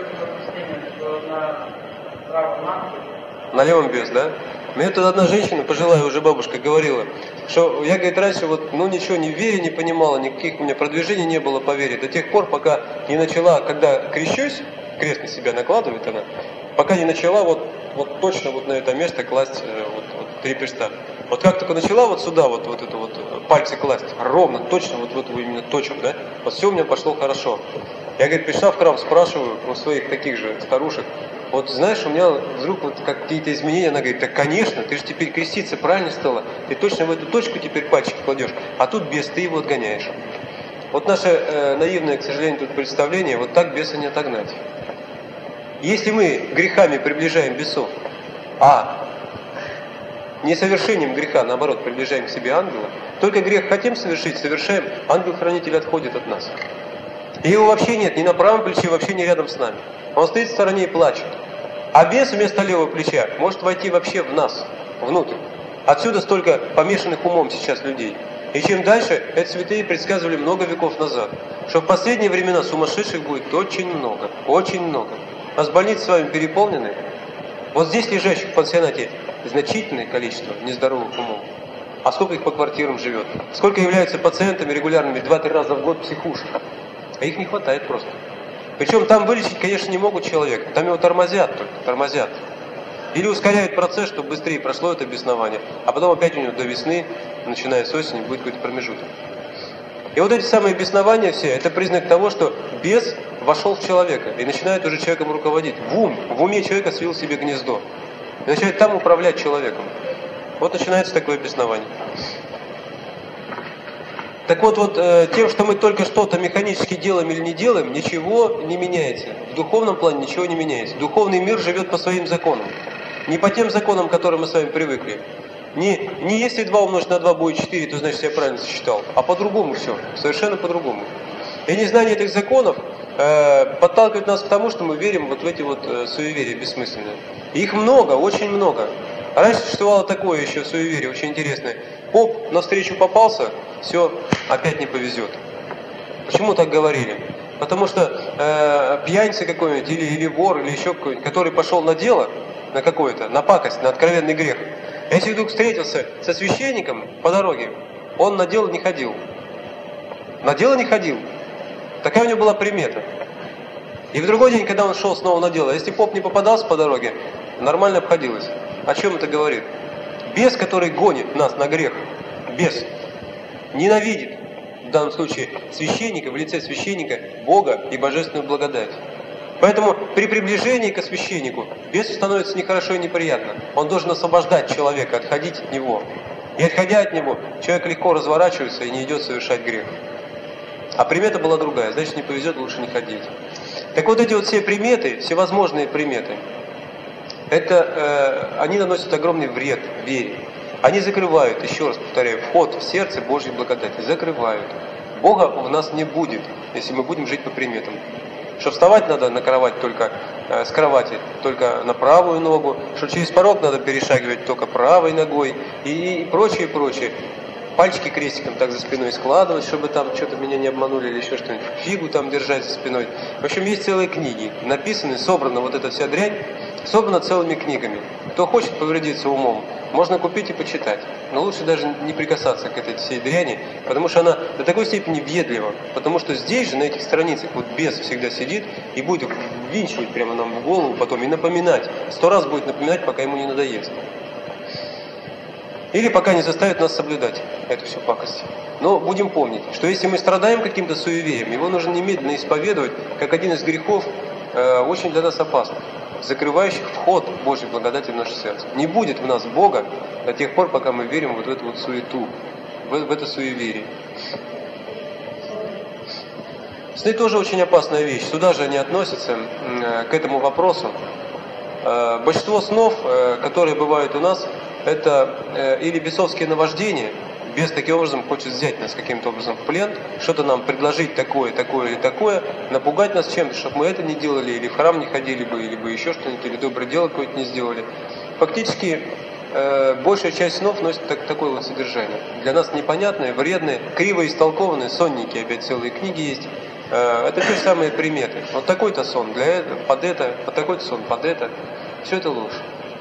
На левом без, да? Мне тут одна женщина, пожилая уже бабушка, говорила, что я, говорит, раньше вот, ну ничего не веря, не понимала, никаких у меня продвижений не было по вере, до тех пор, пока не начала, когда крещусь, крест на себя накладывает она, пока не начала вот, вот точно вот на это место класть вот, вот, три перста. Вот как только начала вот сюда вот, вот это вот пальцы класть, ровно, точно, вот в эту именно точку, да, вот все у меня пошло хорошо. Я, говорит, пришла в храм, спрашиваю у своих таких же старушек, вот знаешь, у меня вдруг вот какие-то изменения, она говорит, так конечно, ты же теперь креститься правильно стала, ты точно в эту точку теперь пальчики кладешь, а тут бес, ты его отгоняешь. Вот наше э, наивное, к сожалению, тут представление, вот так беса не отогнать. Если мы грехами приближаем бесов, а несовершением греха, наоборот, приближаем к себе ангела, только грех хотим совершить, совершаем, ангел-хранитель отходит от нас. И его вообще нет, ни на правом плече, вообще не рядом с нами. Он стоит в стороне и плачет. А бес вместо левого плеча может войти вообще в нас, внутрь. Отсюда столько помешанных умом сейчас людей. И чем дальше, это святые предсказывали много веков назад, что в последние времена сумасшедших будет очень много, очень много. У нас больницы с вами переполнены. Вот здесь лежащих в пансионате значительное количество нездоровых умов. А сколько их по квартирам живет? Сколько являются пациентами регулярными два-три раза в год психушек? А их не хватает просто. Причем там вылечить, конечно, не могут человека. Там его тормозят только, тормозят. Или ускоряют процесс, чтобы быстрее прошло это беснование. А потом опять у него до весны, начиная с осени, будет какой-то промежуток. И вот эти самые беснования все, это признак того, что бес вошел в человека и начинает уже человеком руководить. В ум, в уме человека свил себе гнездо. И начинает там управлять человеком. Вот начинается такое беснование. Так вот, вот э, тем, что мы только что-то механически делаем или не делаем, ничего не меняется. В духовном плане ничего не меняется. Духовный мир живет по своим законам. Не по тем законам, к которым мы с вами привыкли. Не, не если два умножить на два будет четыре, то значит я правильно сосчитал. А по-другому все. Совершенно по-другому. И незнание этих законов э, подталкивает нас к тому, что мы верим вот в эти вот э, суеверия бессмысленные. И их много, очень много. А раньше существовало такое еще суеверие, очень интересное. Поп навстречу попался, все, опять не повезет. Почему так говорили? Потому что э, пьяница какой-нибудь, или, или вор, или еще какой-нибудь, который пошел на дело, на какое-то, на пакость, на откровенный грех. Если вдруг встретился со священником по дороге, он на дело не ходил. На дело не ходил. Такая у него была примета. И в другой день, когда он шел снова на дело, если поп не попадался по дороге, нормально обходилось. О чем это говорит? Бес, который гонит нас на грех, бес, ненавидит, в данном случае, священника, в лице священника, Бога и божественную благодать. Поэтому при приближении к священнику бесу становится нехорошо и неприятно. Он должен освобождать человека, отходить от него. И отходя от него, человек легко разворачивается и не идет совершать грех. А примета была другая, значит, не повезет, лучше не ходить. Так вот эти вот все приметы, всевозможные приметы, это, э, они наносят огромный вред вере. Они закрывают, еще раз повторяю, вход в сердце Божьей благодати. Закрывают. Бога в нас не будет, если мы будем жить по приметам. Что вставать надо на кровать только э, с кровати, только на правую ногу, что через порог надо перешагивать только правой ногой и, и прочее, прочее. Пальчики крестиком так за спиной складывать, чтобы там что-то меня не обманули или еще что-нибудь. Фигу там держать за спиной. В общем, есть целые книги, написаны, собрана вот эта вся дрянь, собрана целыми книгами. Кто хочет повредиться умом, можно купить и почитать. Но лучше даже не прикасаться к этой всей дряни, потому что она до такой степени въедлива. Потому что здесь же, на этих страницах, вот бес всегда сидит и будет ввинчивать прямо нам в голову потом и напоминать. Сто раз будет напоминать, пока ему не надоест. Или пока не заставит нас соблюдать эту всю пакость. Но будем помнить, что если мы страдаем каким-то суеверием, его нужно немедленно исповедовать, как один из грехов, э, очень для нас опасных, закрывающих вход Божьей благодати в наше сердце. Не будет в нас Бога до тех пор, пока мы верим вот в эту вот суету, в, в это суеверие. Сны тоже очень опасная вещь. Сюда же они относятся, э, к этому вопросу. Э, большинство снов, э, которые бывают у нас, это э, или бесовские наваждения, бес таким образом хочет взять нас каким-то образом в плен, что-то нам предложить такое, такое или такое, напугать нас чем-то, чтобы мы это не делали, или в храм не ходили бы, или бы еще что-нибудь, или доброе дело какое-то не сделали. Фактически, э, большая часть снов носит так, такое вот содержание. Для нас непонятное, вредное, криво истолкованное, сонники, опять целые книги есть. Э, это те же самые приметы. Вот такой-то сон для этого, под это, под такой-то сон, под это. Все это ложь.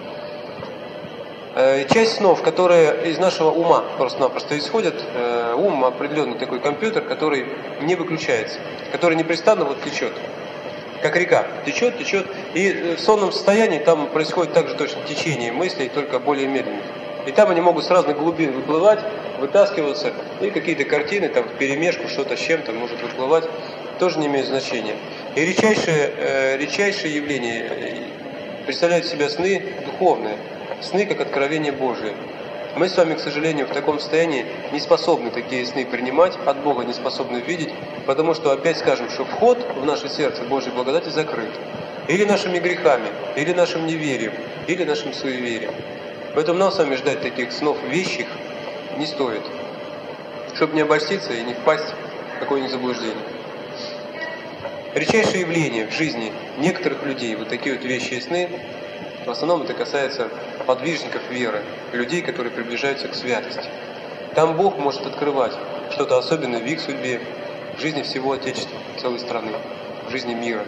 Часть снов, которые из нашего ума просто-напросто исходят, ум определенный такой компьютер, который не выключается, который непрестанно вот течет, как река, течет, течет, и в сонном состоянии там происходит также точно течение мыслей, только более медленно. И там они могут с разных глубин выплывать, вытаскиваться, и какие-то картины там вперемешку, что-то с чем-то может выплывать, тоже не имеет значения. И редчайшее, редчайшее явление представляют в себя сны духовные. Сны как откровение Божие. Мы с вами, к сожалению, в таком состоянии не способны такие сны принимать, от Бога не способны видеть, потому что опять скажем, что вход в наше сердце Божьей благодати закрыт. Или нашими грехами, или нашим неверием, или нашим суеверием. Поэтому нам с вами ждать таких снов вещих не стоит, чтобы не обольститься и не впасть в какое-нибудь заблуждение. Редчайшее явление в жизни некоторых людей, вот такие вот вещи и сны, в основном это касается подвижников веры, людей, которые приближаются к святости. Там Бог может открывать что-то особенное в их судьбе, в жизни всего Отечества, целой страны, в жизни мира.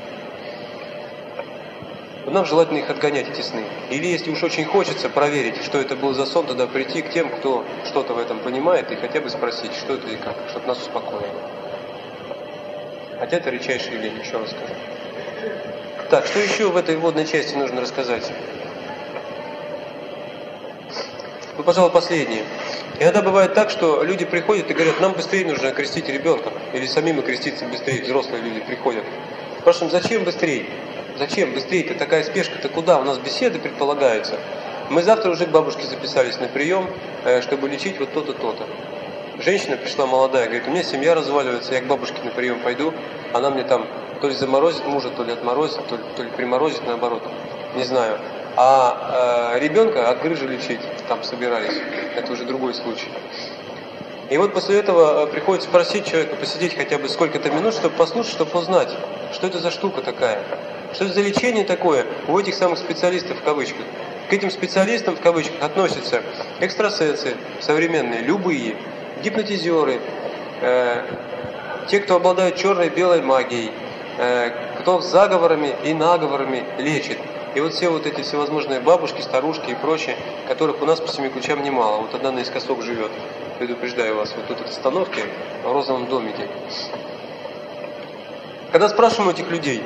Но нам желательно их отгонять, эти сны. Или если уж очень хочется проверить, что это был за сон, тогда прийти к тем, кто что-то в этом понимает, и хотя бы спросить, что это и как, чтобы нас успокоило. Хотя это редчайшее явление, еще раз скажу. Так, что еще в этой вводной части нужно рассказать? ну, пожалуй, последнее. Иногда бывает так, что люди приходят и говорят, нам быстрее нужно окрестить ребенка, или самим окреститься быстрее, взрослые люди приходят. Спрашиваем, зачем быстрее? Зачем быстрее-то? Такая спешка-то куда? У нас беседы предполагаются. Мы завтра уже к бабушке записались на прием, чтобы лечить вот то-то, то-то. Женщина пришла молодая, говорит, у меня семья разваливается, я к бабушке на прием пойду, она мне там то ли заморозит мужа, то ли отморозит, то ли, то ли приморозит, наоборот, не знаю. А э, ребенка от грыжи лечить там собирались, это уже другой случай. И вот после этого приходится просить человека посидеть хотя бы сколько-то минут, чтобы послушать, чтобы узнать, что это за штука такая, что это за лечение такое у этих самых специалистов в кавычках. К этим специалистам в кавычках относятся экстрасенсы современные, любые, гипнотизеры, э, те, кто обладает черной и белой магией, э, кто заговорами и наговорами лечит. И вот все вот эти всевозможные бабушки, старушки и прочие, которых у нас по семи ключам немало. Вот одна наискосок живет, предупреждаю вас, вот тут от остановки в розовом домике. Когда спрашиваем этих людей,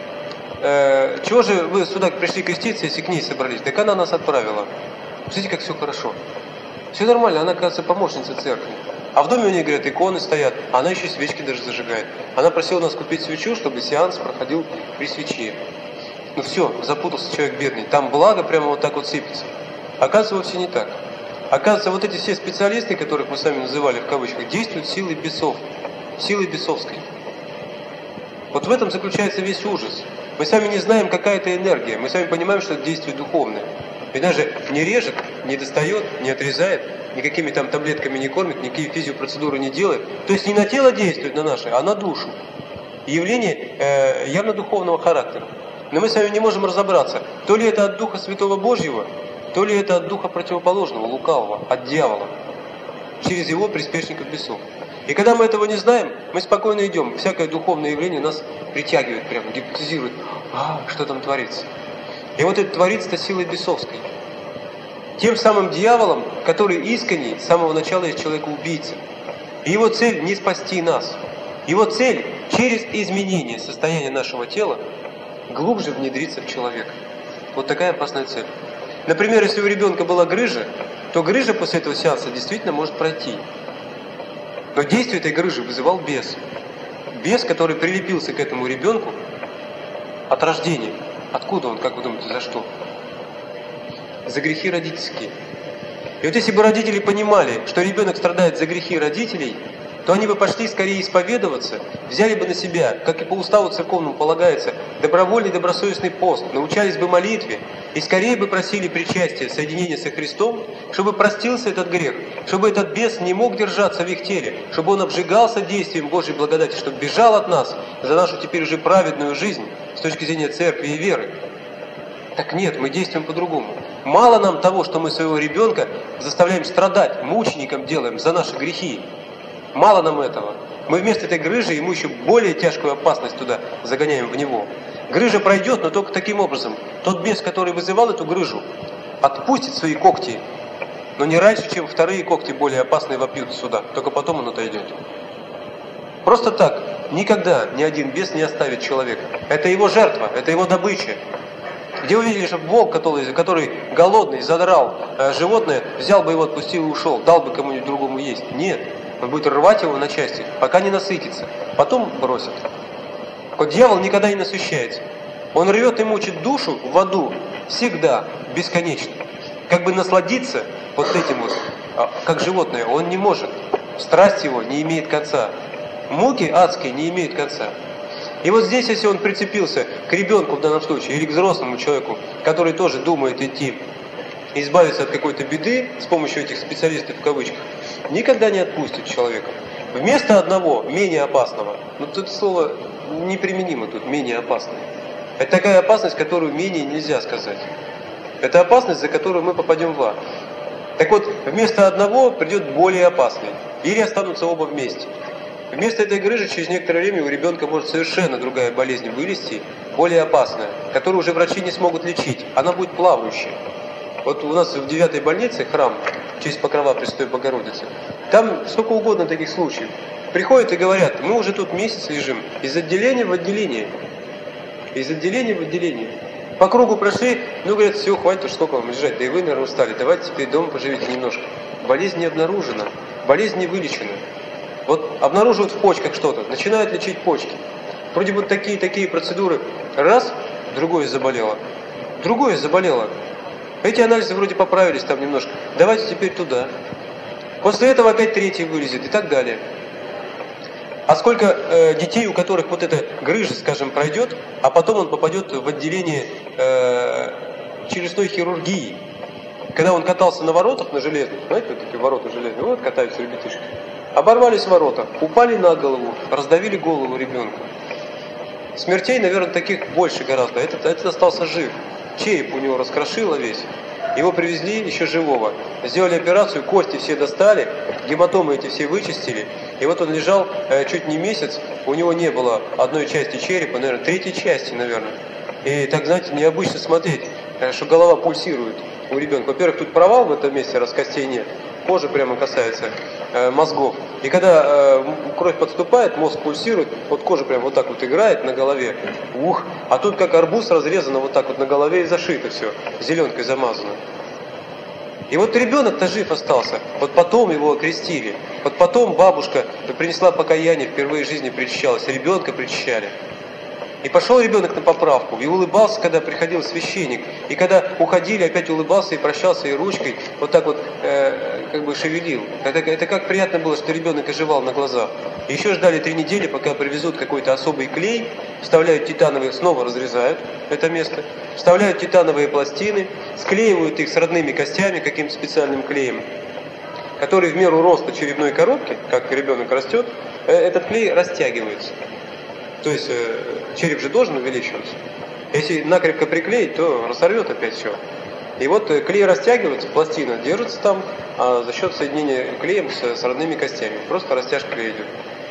э, чего же вы сюда пришли креститься, если к ней собрались? Так она нас отправила. Смотрите, как все хорошо. Все нормально, она, кажется, помощница церкви. А в доме у нее, говорят, иконы стоят, а она еще свечки даже зажигает. Она просила нас купить свечу, чтобы сеанс проходил при свече. Ну все, запутался человек бедный. Там благо прямо вот так вот сыпется. Оказывается, вовсе не так. Оказывается, вот эти все специалисты, которых мы сами называли в кавычках, действуют силой бесов, силой бесовской. Вот в этом заключается весь ужас. Мы сами не знаем, какая это энергия. Мы сами понимаем, что это действие духовное. И даже не режет, не достает, не отрезает, никакими там таблетками не кормит, никакие физиопроцедуры не делает. То есть не на тело действует, на наше, а на душу. Явление э, явно духовного характера. Но мы с вами не можем разобраться, то ли это от Духа Святого Божьего, то ли это от Духа противоположного, лукавого, от дьявола, через его приспешников бесов. И когда мы этого не знаем, мы спокойно идем. Всякое духовное явление нас притягивает прямо, гипнотизирует. А, что там творится? И вот это творится силой бесовской. Тем самым дьяволом, который искренне с самого начала есть человека-убийца. И его цель не спасти нас. Его цель через изменение состояния нашего тела глубже внедриться в человека. Вот такая опасная цель. Например, если у ребенка была грыжа, то грыжа после этого сеанса действительно может пройти. Но действие этой грыжи вызывал бес. Бес, который прилепился к этому ребенку от рождения. Откуда он, как вы думаете, за что? За грехи родительские. И вот если бы родители понимали, что ребенок страдает за грехи родителей, то они бы пошли скорее исповедоваться, взяли бы на себя, как и по уставу церковному полагается, добровольный добросовестный пост, научались бы молитве и скорее бы просили причастия, соединения со Христом, чтобы простился этот грех, чтобы этот бес не мог держаться в их теле, чтобы он обжигался действием Божьей благодати, чтобы бежал от нас за нашу теперь уже праведную жизнь с точки зрения церкви и веры. Так нет, мы действуем по-другому. Мало нам того, что мы своего ребенка заставляем страдать, мучеником делаем за наши грехи. Мало нам этого. Мы вместо этой грыжи ему еще более тяжкую опасность туда загоняем в него. Грыжа пройдет, но только таким образом. Тот бес, который вызывал эту грыжу, отпустит свои когти, но не раньше, чем вторые когти более опасные вопьют сюда. Только потом он отойдет. Просто так никогда ни один бес не оставит человека. Это его жертва, это его добыча. Где вы видели, чтобы волк, который, который голодный, задрал э, животное, взял бы его, отпустил и ушел, дал бы кому-нибудь другому есть? Нет. Он будет рвать его на части, пока не насытится. Потом бросит. Вот дьявол никогда не насыщается. Он рвет и мучит душу в аду всегда, бесконечно. Как бы насладиться вот этим вот, как животное, он не может. Страсть его не имеет конца. Муки адские не имеют конца. И вот здесь, если он прицепился к ребенку в данном случае, или к взрослому человеку, который тоже думает идти, избавиться от какой-то беды с помощью этих специалистов в кавычках, никогда не отпустит человека. Вместо одного, менее опасного, ну тут слово неприменимо тут, менее опасное. Это такая опасность, которую менее нельзя сказать. Это опасность, за которую мы попадем в ад. Так вот, вместо одного придет более опасный. Или останутся оба вместе. Вместо этой грыжи через некоторое время у ребенка может совершенно другая болезнь вылезти, более опасная, которую уже врачи не смогут лечить. Она будет плавающая. Вот у нас в девятой больнице храм, в честь Покрова Пресвятой Богородицы, там сколько угодно таких случаев. Приходят и говорят, мы уже тут месяц лежим, из отделения в отделение. Из отделения в отделение. По кругу прошли, ну, говорят, все, хватит, уж сколько вам лежать, да и вы, наверное, устали, давайте теперь дома поживите немножко. Болезнь не обнаружена, болезнь не вылечена. Вот обнаруживают в почках что-то, начинают лечить почки. Вроде бы такие-такие процедуры, раз, другое заболело, другое заболело. Эти анализы вроде поправились там немножко, давайте теперь туда. После этого опять третий вылезет и так далее. А сколько э, детей, у которых вот эта грыжа, скажем, пройдет, а потом он попадет в отделение э, челюстной хирургии. Когда он катался на воротах, на железных, знаете, вот такие ворота железные, вот катаются ребятишки. Оборвались ворота, упали на голову, раздавили голову ребенка. Смертей, наверное, таких больше гораздо. Этот, этот остался жив. Череп у него раскрошило весь. Его привезли еще живого. Сделали операцию, кости все достали, гематомы эти все вычистили. И вот он лежал э, чуть не месяц, у него не было одной части черепа, наверное, третьей части, наверное. И так, знаете, необычно смотреть, э, что голова пульсирует у ребенка. Во-первых, тут провал в этом месте, раз костей нет. Кожа прямо касается э, мозгов. И когда э, кровь подступает, мозг пульсирует, вот кожа прямо вот так вот играет на голове. Ух, а тут как арбуз разрезано вот так вот на голове и зашито все, зеленкой замазано. И вот ребенок-то жив остался. Вот потом его окрестили. Вот потом бабушка принесла покаяние, впервые в жизни причащалась. Ребенка причащали. И пошел ребенок на поправку, и улыбался, когда приходил священник. И когда уходили, опять улыбался и прощался, и ручкой вот так вот э, как бы шевелил. Это, это как приятно было, что ребенок оживал на глазах. И еще ждали три недели, пока привезут какой-то особый клей, вставляют титановые, снова разрезают это место, вставляют титановые пластины, склеивают их с родными костями каким-то специальным клеем, который в меру роста черепной коробки, как ребенок растет, э, этот клей растягивается. То есть э, череп же должен увеличиваться. Если накрепко приклеить, то разорвет опять все. И вот э, клей растягивается, пластина держится там, а за счет соединения клеем с, с родными костями. Просто растяжка идет.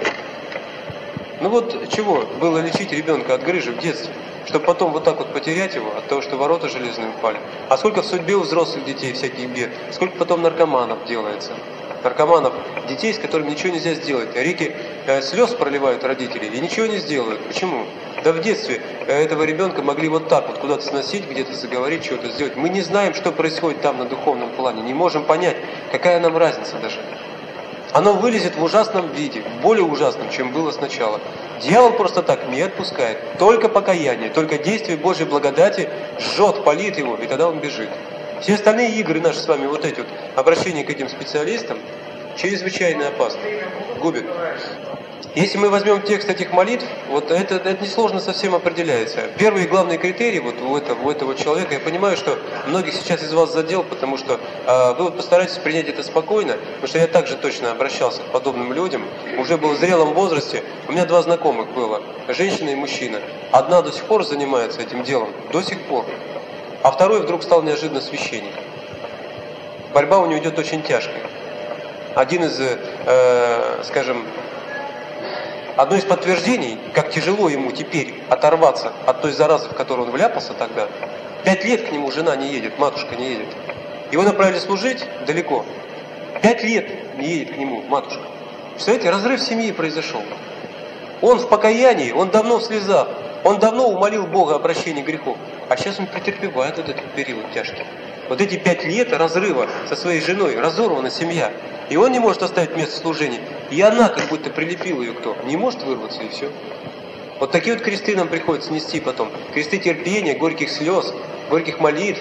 Ну вот чего было лечить ребенка от грыжи в детстве, чтобы потом вот так вот потерять его от того, что ворота железные упали. А сколько в судьбе у взрослых детей всяких бед, сколько потом наркоманов делается. Наркоманов, детей, с которыми ничего нельзя сделать. Реки э, слез проливают родители и ничего не сделают. Почему? Да в детстве э, этого ребенка могли вот так вот куда-то сносить, где-то заговорить, что-то сделать. Мы не знаем, что происходит там на духовном плане, не можем понять, какая нам разница даже. Оно вылезет в ужасном виде, более ужасном, чем было сначала. Дьявол просто так не отпускает. Только покаяние, только действие Божьей благодати жжет, палит его, и тогда он бежит. Все остальные игры наши с вами, вот эти вот обращения к этим специалистам, чрезвычайно опасны, губят. Если мы возьмем текст этих молитв, вот это, это несложно совсем определяется. Первый и главный критерий вот у этого, у этого человека, я понимаю, что многих сейчас из вас задел, потому что э, вы вот постарайтесь принять это спокойно, потому что я также точно обращался к подобным людям, уже был в зрелом возрасте, у меня два знакомых было, женщина и мужчина. Одна до сих пор занимается этим делом, до сих пор. А второй вдруг стал неожиданно священником. Борьба у него идет очень тяжкая. Один из, э, скажем, одно из подтверждений, как тяжело ему теперь оторваться от той заразы, в которую он вляпался тогда. Пять лет к нему жена не едет, матушка не едет. Его направили служить далеко. Пять лет не едет к нему матушка. Представляете, разрыв семьи произошел. Он в покаянии, он давно в слезах, он давно умолил Бога о прощении грехов. А сейчас он претерпевает вот этот период тяжкий. Вот эти пять лет разрыва со своей женой, разорвана семья. И он не может оставить место служения. И она как будто прилепила ее кто. Не может вырваться, и все. Вот такие вот кресты нам приходится нести потом. Кресты терпения, горьких слез, горьких молитв.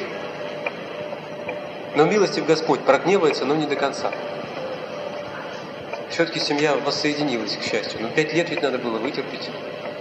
Но милостив Господь прогневается, но не до конца. Все-таки семья воссоединилась, к счастью. Но пять лет ведь надо было вытерпеть.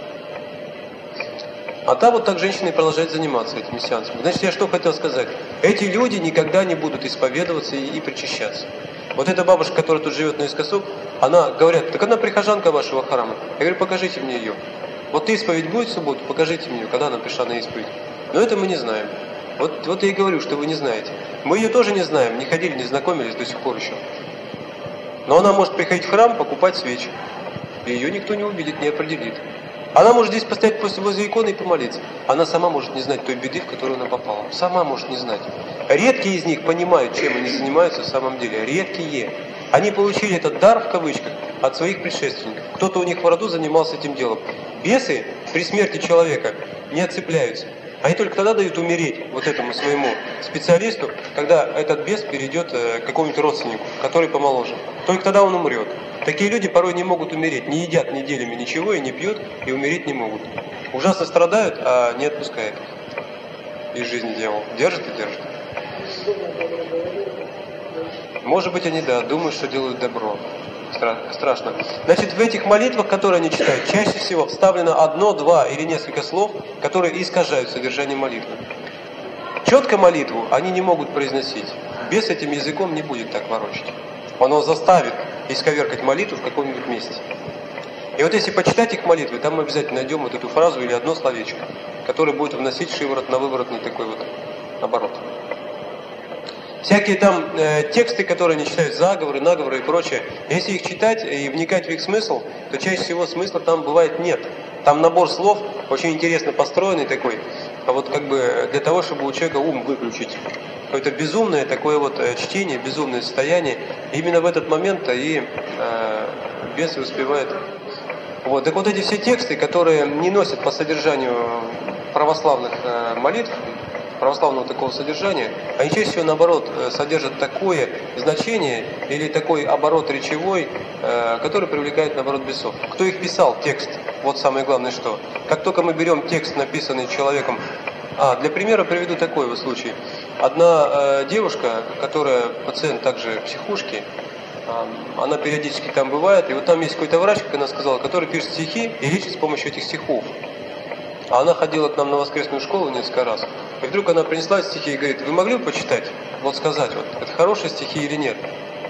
А та вот так женщина и продолжает заниматься этими сеансами. Значит, я что хотел сказать? Эти люди никогда не будут исповедоваться и, и причащаться. Вот эта бабушка, которая тут живет наискосок, она, говорят, так она прихожанка вашего храма. Я говорю, покажите мне ее. Вот исповедь будет в субботу, покажите мне ее, когда она пришла на исповедь. Но это мы не знаем. Вот, вот я и говорю, что вы не знаете. Мы ее тоже не знаем, не ходили, не знакомились до сих пор еще. Но она может приходить в храм, покупать свечи. И ее никто не увидит, не определит. Она может здесь постоять после возле иконы и помолиться. Она сама может не знать той беды, в которую она попала. Сама может не знать. Редкие из них понимают, чем они занимаются в самом деле. Редкие. Они получили этот дар, в кавычках, от своих предшественников. Кто-то у них в роду занимался этим делом. Бесы при смерти человека не отцепляются. Они только тогда дают умереть вот этому своему специалисту, когда этот бес перейдет к какому-нибудь родственнику, который помоложе. Только тогда он умрет. Такие люди порой не могут умереть, не едят неделями ничего и не пьют, и умереть не могут. Ужасно страдают, а не отпускает из жизни дьявол. Держит и держит. Может быть, они, да, думают, что делают добро. Страшно. Значит, в этих молитвах, которые они читают, чаще всего вставлено одно, два или несколько слов, которые искажают содержание молитвы. Четко молитву они не могут произносить. Бес этим языком не будет так ворочать. Оно заставит исковеркать молитву в каком-нибудь месте. И вот если почитать их молитвы, там мы обязательно найдем вот эту фразу или одно словечко, которое будет вносить шиворот на выворотный такой вот оборот. Всякие там э, тексты, которые они читают, заговоры, наговоры и прочее, если их читать и вникать в их смысл, то чаще всего смысла там бывает нет. Там набор слов очень интересно построенный такой, а вот как бы для того, чтобы у человека ум выключить. Какое-то безумное такое вот э, чтение, безумное состояние. Именно в этот момент и э, бесы успевают. Вот. Так вот эти все тексты, которые не носят по содержанию православных э, молитв, православного такого содержания, они чаще всего, наоборот, содержат такое значение или такой оборот речевой, э, который привлекает, наоборот, бесов. Кто их писал, текст? Вот самое главное, что. Как только мы берем текст, написанный человеком, а, для примера приведу такой вот случай. Одна э, девушка, которая пациент также психушки, э, она периодически там бывает, и вот там есть какой-то врач, как она сказала, который пишет стихи и лечит с помощью этих стихов. А она ходила к нам на воскресную школу несколько раз. И вдруг она принесла стихи и говорит: вы могли бы почитать? Вот сказать, вот это хорошие стихи или нет?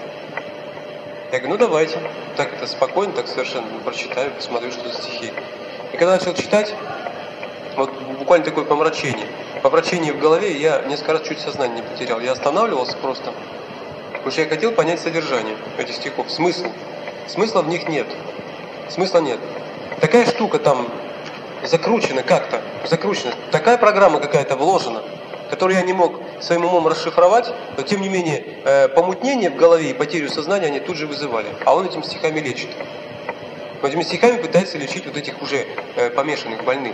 Я говорю: ну давайте. Так это спокойно, так совершенно прочитаю, посмотрю, что за стихи. И когда начал читать, вот буквально такое помрачение. Помрачение в голове, я несколько раз чуть сознание не потерял. Я останавливался просто, потому что я хотел понять содержание этих стихов, смысл. Смысла в них нет. Смысла нет. Такая штука там закручена как-то, закручена. Такая программа какая-то вложена, которую я не мог своим умом расшифровать, но тем не менее э, помутнение в голове и потерю сознания они тут же вызывали. А он этими стихами лечит. Он этими стихами пытается лечить вот этих уже э, помешанных, больных.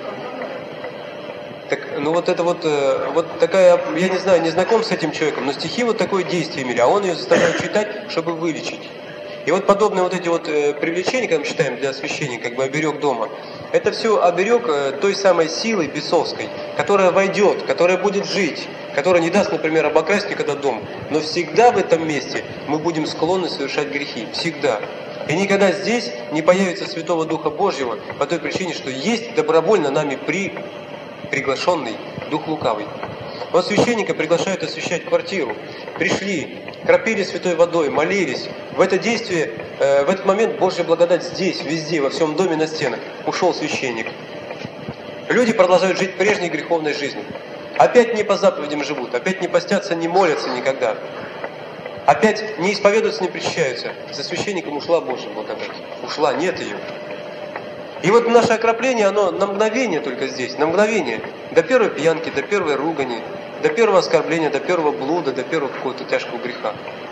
Так, ну вот это вот, э, вот такая, я не знаю, не знаком с этим человеком, но стихи вот такое действие имели, а он ее заставляет читать, чтобы вылечить. И вот подобные вот эти вот э, привлечения, когда мы читаем для освящения, как бы оберег дома, это все оберег э, той самой силы бесовской, которая войдет, которая будет жить, которая не даст, например, обокрасть никогда дом. Но всегда в этом месте мы будем склонны совершать грехи. Всегда. И никогда здесь не появится Святого Духа Божьего по той причине, что есть добровольно нами при, приглашенный Дух Лукавый. Вот священника приглашают освящать квартиру. Пришли, кропили святой водой, молились. В это действие, э, в этот момент Божья благодать здесь, везде, во всем доме, на стенах. Ушел священник. Люди продолжают жить прежней греховной жизнью. Опять не по заповедям живут, опять не постятся, не молятся никогда. Опять не исповедуются, не причащаются. За священником ушла Божья благодать. Ушла, нет ее. И вот наше окропление, оно на мгновение только здесь, на мгновение. До первой пьянки, до первой ругани, до первого оскорбления, до первого блуда, до первого какого-то тяжкого греха.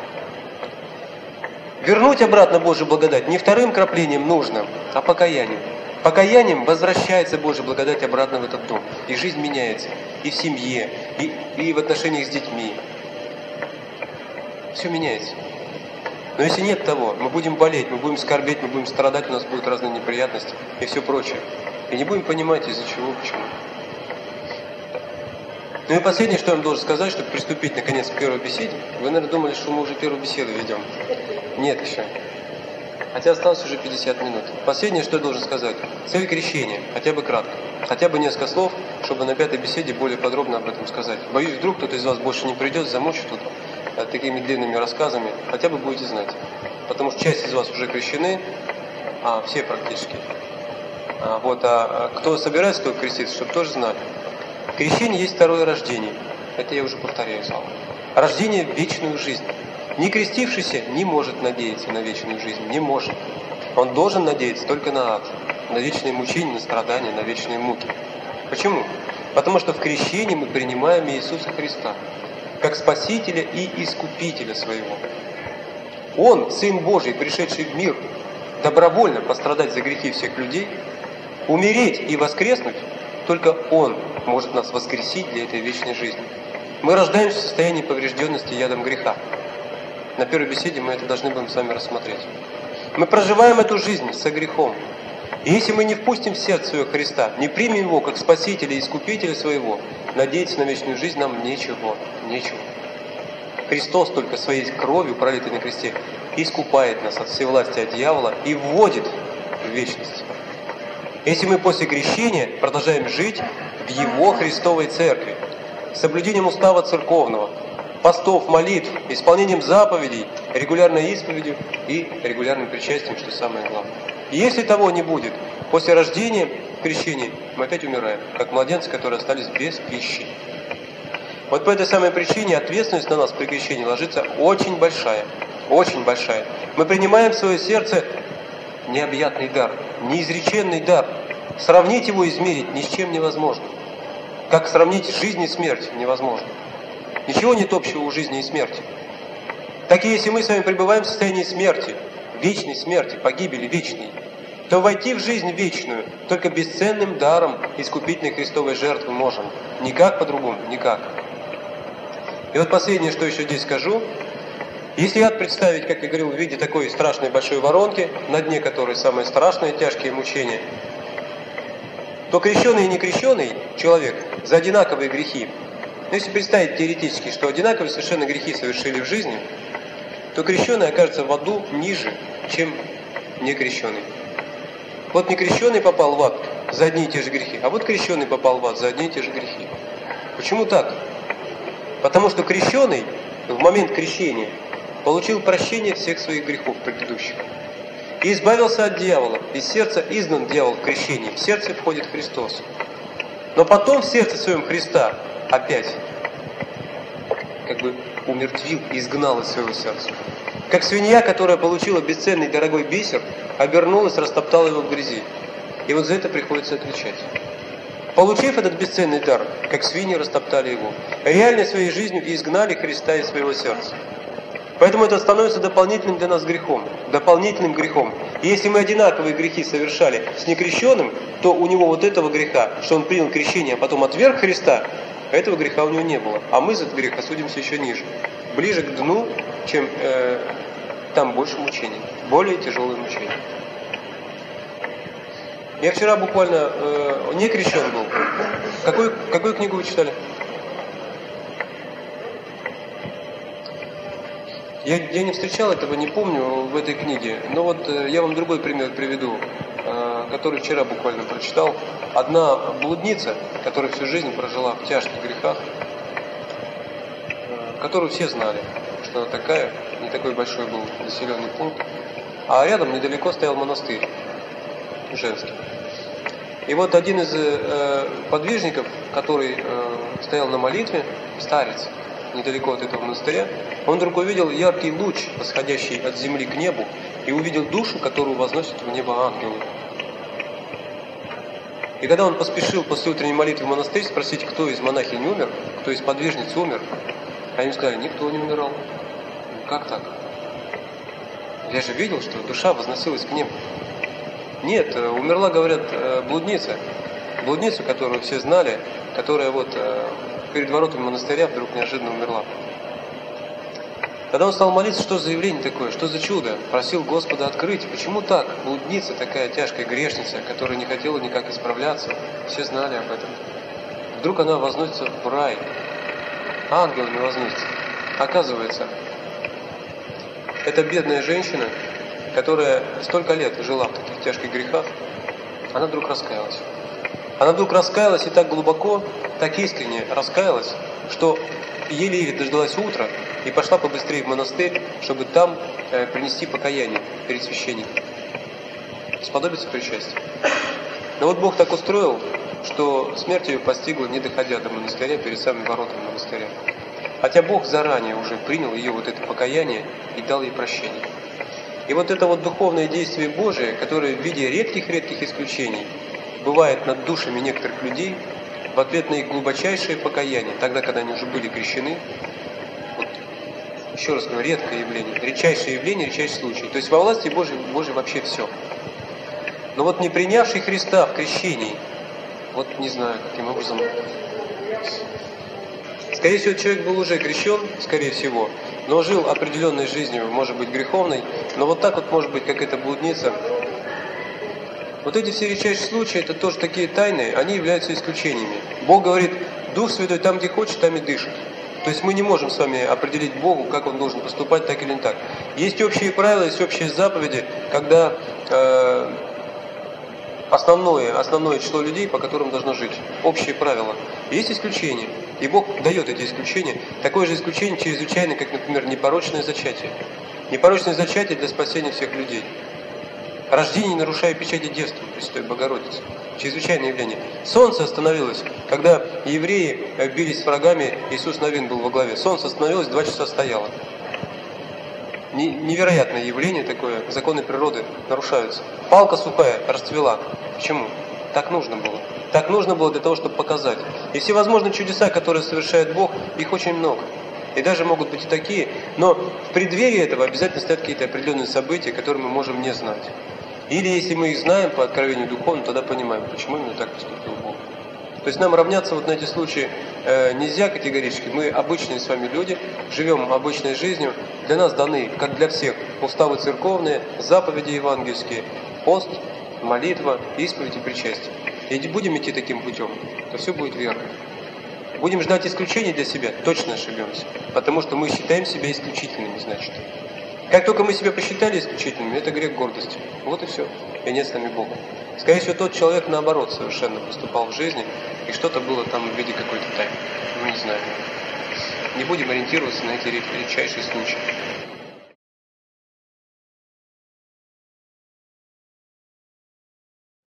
Вернуть обратно Божью благодать не вторым краплением нужно, а покаянием. Покаянием возвращается Божья благодать обратно в этот дом. И жизнь меняется. И в семье, и, и в отношениях с детьми. Все меняется. Но если нет того, мы будем болеть, мы будем скорбеть, мы будем страдать, у нас будут разные неприятности и все прочее. И не будем понимать, из-за чего, почему. Ну и последнее, что я вам должен сказать, чтобы приступить наконец к первой беседе. Вы, наверное, думали, что мы уже первую беседу ведем. Нет еще. Хотя осталось уже пятьдесят минут. Последнее, что я должен сказать. Цель крещения, хотя бы кратко. Хотя бы несколько слов, чтобы на пятой беседе более подробно об этом сказать. Боюсь, вдруг кто-то из вас больше не придет, замучит тут такими длинными рассказами. Хотя бы будете знать. Потому что часть из вас уже крещены, а все практически. А, вот, а кто собирается только креститься, чтобы тоже знали. Крещение есть второе рождение. Это я уже повторяю сам. Рождение в вечную жизнь. Не крестившийся не может надеяться на вечную жизнь. Не может. Он должен надеяться только на ад. На вечные мучения, на страдания, на вечные муки. Почему? Потому что в крещении мы принимаем Иисуса Христа как Спасителя и Искупителя своего. Он, Сын Божий, пришедший в мир, добровольно пострадать за грехи всех людей, умереть и воскреснуть, Только Он может нас воскресить для этой вечной жизни. Мы рождаемся в состоянии поврежденности ядом греха. На первой беседе мы это должны будем с вами рассмотреть. Мы проживаем эту жизнь со грехом. И если мы не впустим в сердце своего Христа, не примем Его как Спасителя и Искупителя своего, надеяться на вечную жизнь нам нечего, нечего. Христос только своей кровью, пролитой на кресте, искупает нас от всевластия дьявола и вводит в вечность. Если мы после крещения продолжаем жить в Его Христовой Церкви, с соблюдением устава церковного, постов, молитв, исполнением заповедей, регулярной исповедью и регулярным причастием, что самое главное. И если того не будет, после рождения, крещения, мы опять умираем, как младенцы, которые остались без пищи. Вот по этой самой причине ответственность на нас при крещении ложится очень большая, очень большая. Мы принимаем в свое сердце необъятный дар, неизреченный дар. Сравнить его, измерить ни с чем невозможно. Как сравнить жизнь и смерть невозможно. Ничего нет общего у жизни и смерти. Так и если мы с вами пребываем в состоянии смерти, вечной смерти, погибели вечной, то войти в жизнь вечную только бесценным даром искупительной Христовой жертвы можем. Никак по-другому, никак. И вот последнее, что еще здесь скажу. Если ад представить, как я говорил, в виде такой страшной большой воронки, на дне которой самые страшные, тяжкие мучения, то крещеный и некрещеный человек за одинаковые грехи, но если представить теоретически, что одинаковые совершенно грехи совершили в жизни, то крещеный окажется в аду ниже, чем некрещеный. Вот некрещеный попал в ад за одни и те же грехи, а вот крещеный попал в ад за одни и те же грехи. Почему так? Потому что крещеный в момент крещения получил прощение всех своих грехов предыдущих. И избавился от дьявола. Из сердца изгнан дьявол в крещении. В сердце входит Христос. Но потом в сердце своем Христа опять как бы умертвил, изгнал из своего сердца. Как свинья, которая получила бесценный дорогой бисер, обернулась, растоптала его в грязи. И вот за это приходится отвечать. Получив этот бесценный дар, как свиньи растоптали его, реально своей жизнью изгнали Христа из своего сердца. Поэтому это становится дополнительным для нас грехом, дополнительным грехом. И если мы одинаковые грехи совершали с некрещенным, то у него вот этого греха, что он принял крещение, а потом отверг Христа, этого греха у него не было. А мы за этот грех осудимся еще ниже, ближе к дну, чем э, там больше мучений, более тяжелые мучения. Я вчера буквально э, не крещен был. Какую, какую книгу вы читали? Я, я не встречал этого, не помню в этой книге. Но вот э, я вам другой пример приведу, э, который вчера буквально прочитал. Одна блудница, которая всю жизнь прожила в тяжких грехах, э, которую все знали, что она такая, не такой большой был населенный пункт. А рядом недалеко стоял монастырь женский. И вот один из э, подвижников, который э, стоял на молитве, старец, недалеко от этого монастыря, он вдруг увидел яркий луч, восходящий от земли к небу, и увидел душу, которую возносят в небо ангелы. И когда он поспешил после утренней молитвы в монастырь спросить, кто из монахинь умер, кто из подвижниц умер, они сказали, никто не умирал. Как так? Я же видел, что душа возносилась к небу. Нет, умерла, говорят, блудница. Блудницу, которую все знали, которая вот перед воротами монастыря вдруг неожиданно умерла. Когда он стал молиться, что за явление такое, что за чудо, просил Господа открыть, почему так? Блудница такая тяжкая грешница, которая не хотела никак исправляться, все знали об этом. Вдруг она возносится в рай, ангелами возносится. Оказывается, эта бедная женщина, которая столько лет жила в таких тяжких грехах, она вдруг раскаялась. Она вдруг раскаялась и так глубоко, так искренне раскаялась, что еле-еле дождалась утра и пошла побыстрее в монастырь, чтобы там э, принести покаяние перед священником, сподобиться причастия. Но вот Бог так устроил, что смерть ее постигла, не доходя до монастыря, перед самыми воротами монастыря. Хотя Бог заранее уже принял ее вот это покаяние и дал ей прощение. И вот это вот духовное действие Божие, которое в виде редких-редких исключений бывает над душами некоторых людей, в ответ на их глубочайшее покаяние, тогда, когда они уже были крещены, вот, еще раз говорю, редкое явление, редчайшее явление, редчайший случай. То есть во власти Божьей, Божьей вообще все. Но вот не принявший Христа в крещении, Вот не знаю, каким образом. Скорее всего, человек был уже крещен, скорее всего, но жил определенной жизнью, может быть, греховной, но вот так вот, может быть, как это блудница. Вот эти все редчайшие случаи, это тоже такие тайны, они являются исключениями. Бог говорит, Дух Святой там, где хочет, там и дышит. То есть мы не можем с вами определить Богу, как Он должен поступать, так или не так. Есть общие правила, есть общие заповеди, когда э, основное, основное число людей, по которым должно жить. Общие правила. Есть исключения. И Бог дает эти исключения. Такое же исключение чрезвычайно, как, например, непорочное зачатие. Непорочное зачатие для спасения всех людей. Рождение, не нарушая печати девства Пресвятой Богородицы. Чрезвычайное явление. Солнце остановилось, когда евреи бились с врагами, Иисус Навин был во главе. Солнце остановилось, два часа стояло. Невероятное явление такое, законы природы нарушаются. Палка сухая расцвела. Почему? Так нужно было. Так нужно было для того, чтобы показать. И всевозможные чудеса, которые совершает Бог, их очень много. И даже могут быть и такие, но в преддверии этого обязательно стоят какие-то определенные события, которые мы можем не знать. Или если мы их знаем по откровению духовному, тогда понимаем, почему именно так поступил Бог. То есть нам равняться вот на эти случаи э, нельзя категорически. Мы обычные с вами люди, живем обычной жизнью. Для нас даны, как для всех, уставы церковные, заповеди евангельские, пост, молитва, исповедь и причастие. И будем идти таким путем, то все будет верно. Будем ждать исключений для себя, точно ошибемся. Потому что мы считаем себя исключительными, значит. Как только мы себя посчитали исключительными, это грех гордости. Вот и все. И нет с нами Бога. Скорее всего, тот человек наоборот совершенно поступал в жизни, и что-то было там в виде какой-то тайны. Мы не знаем. Не будем ориентироваться на эти редчайшие случаи.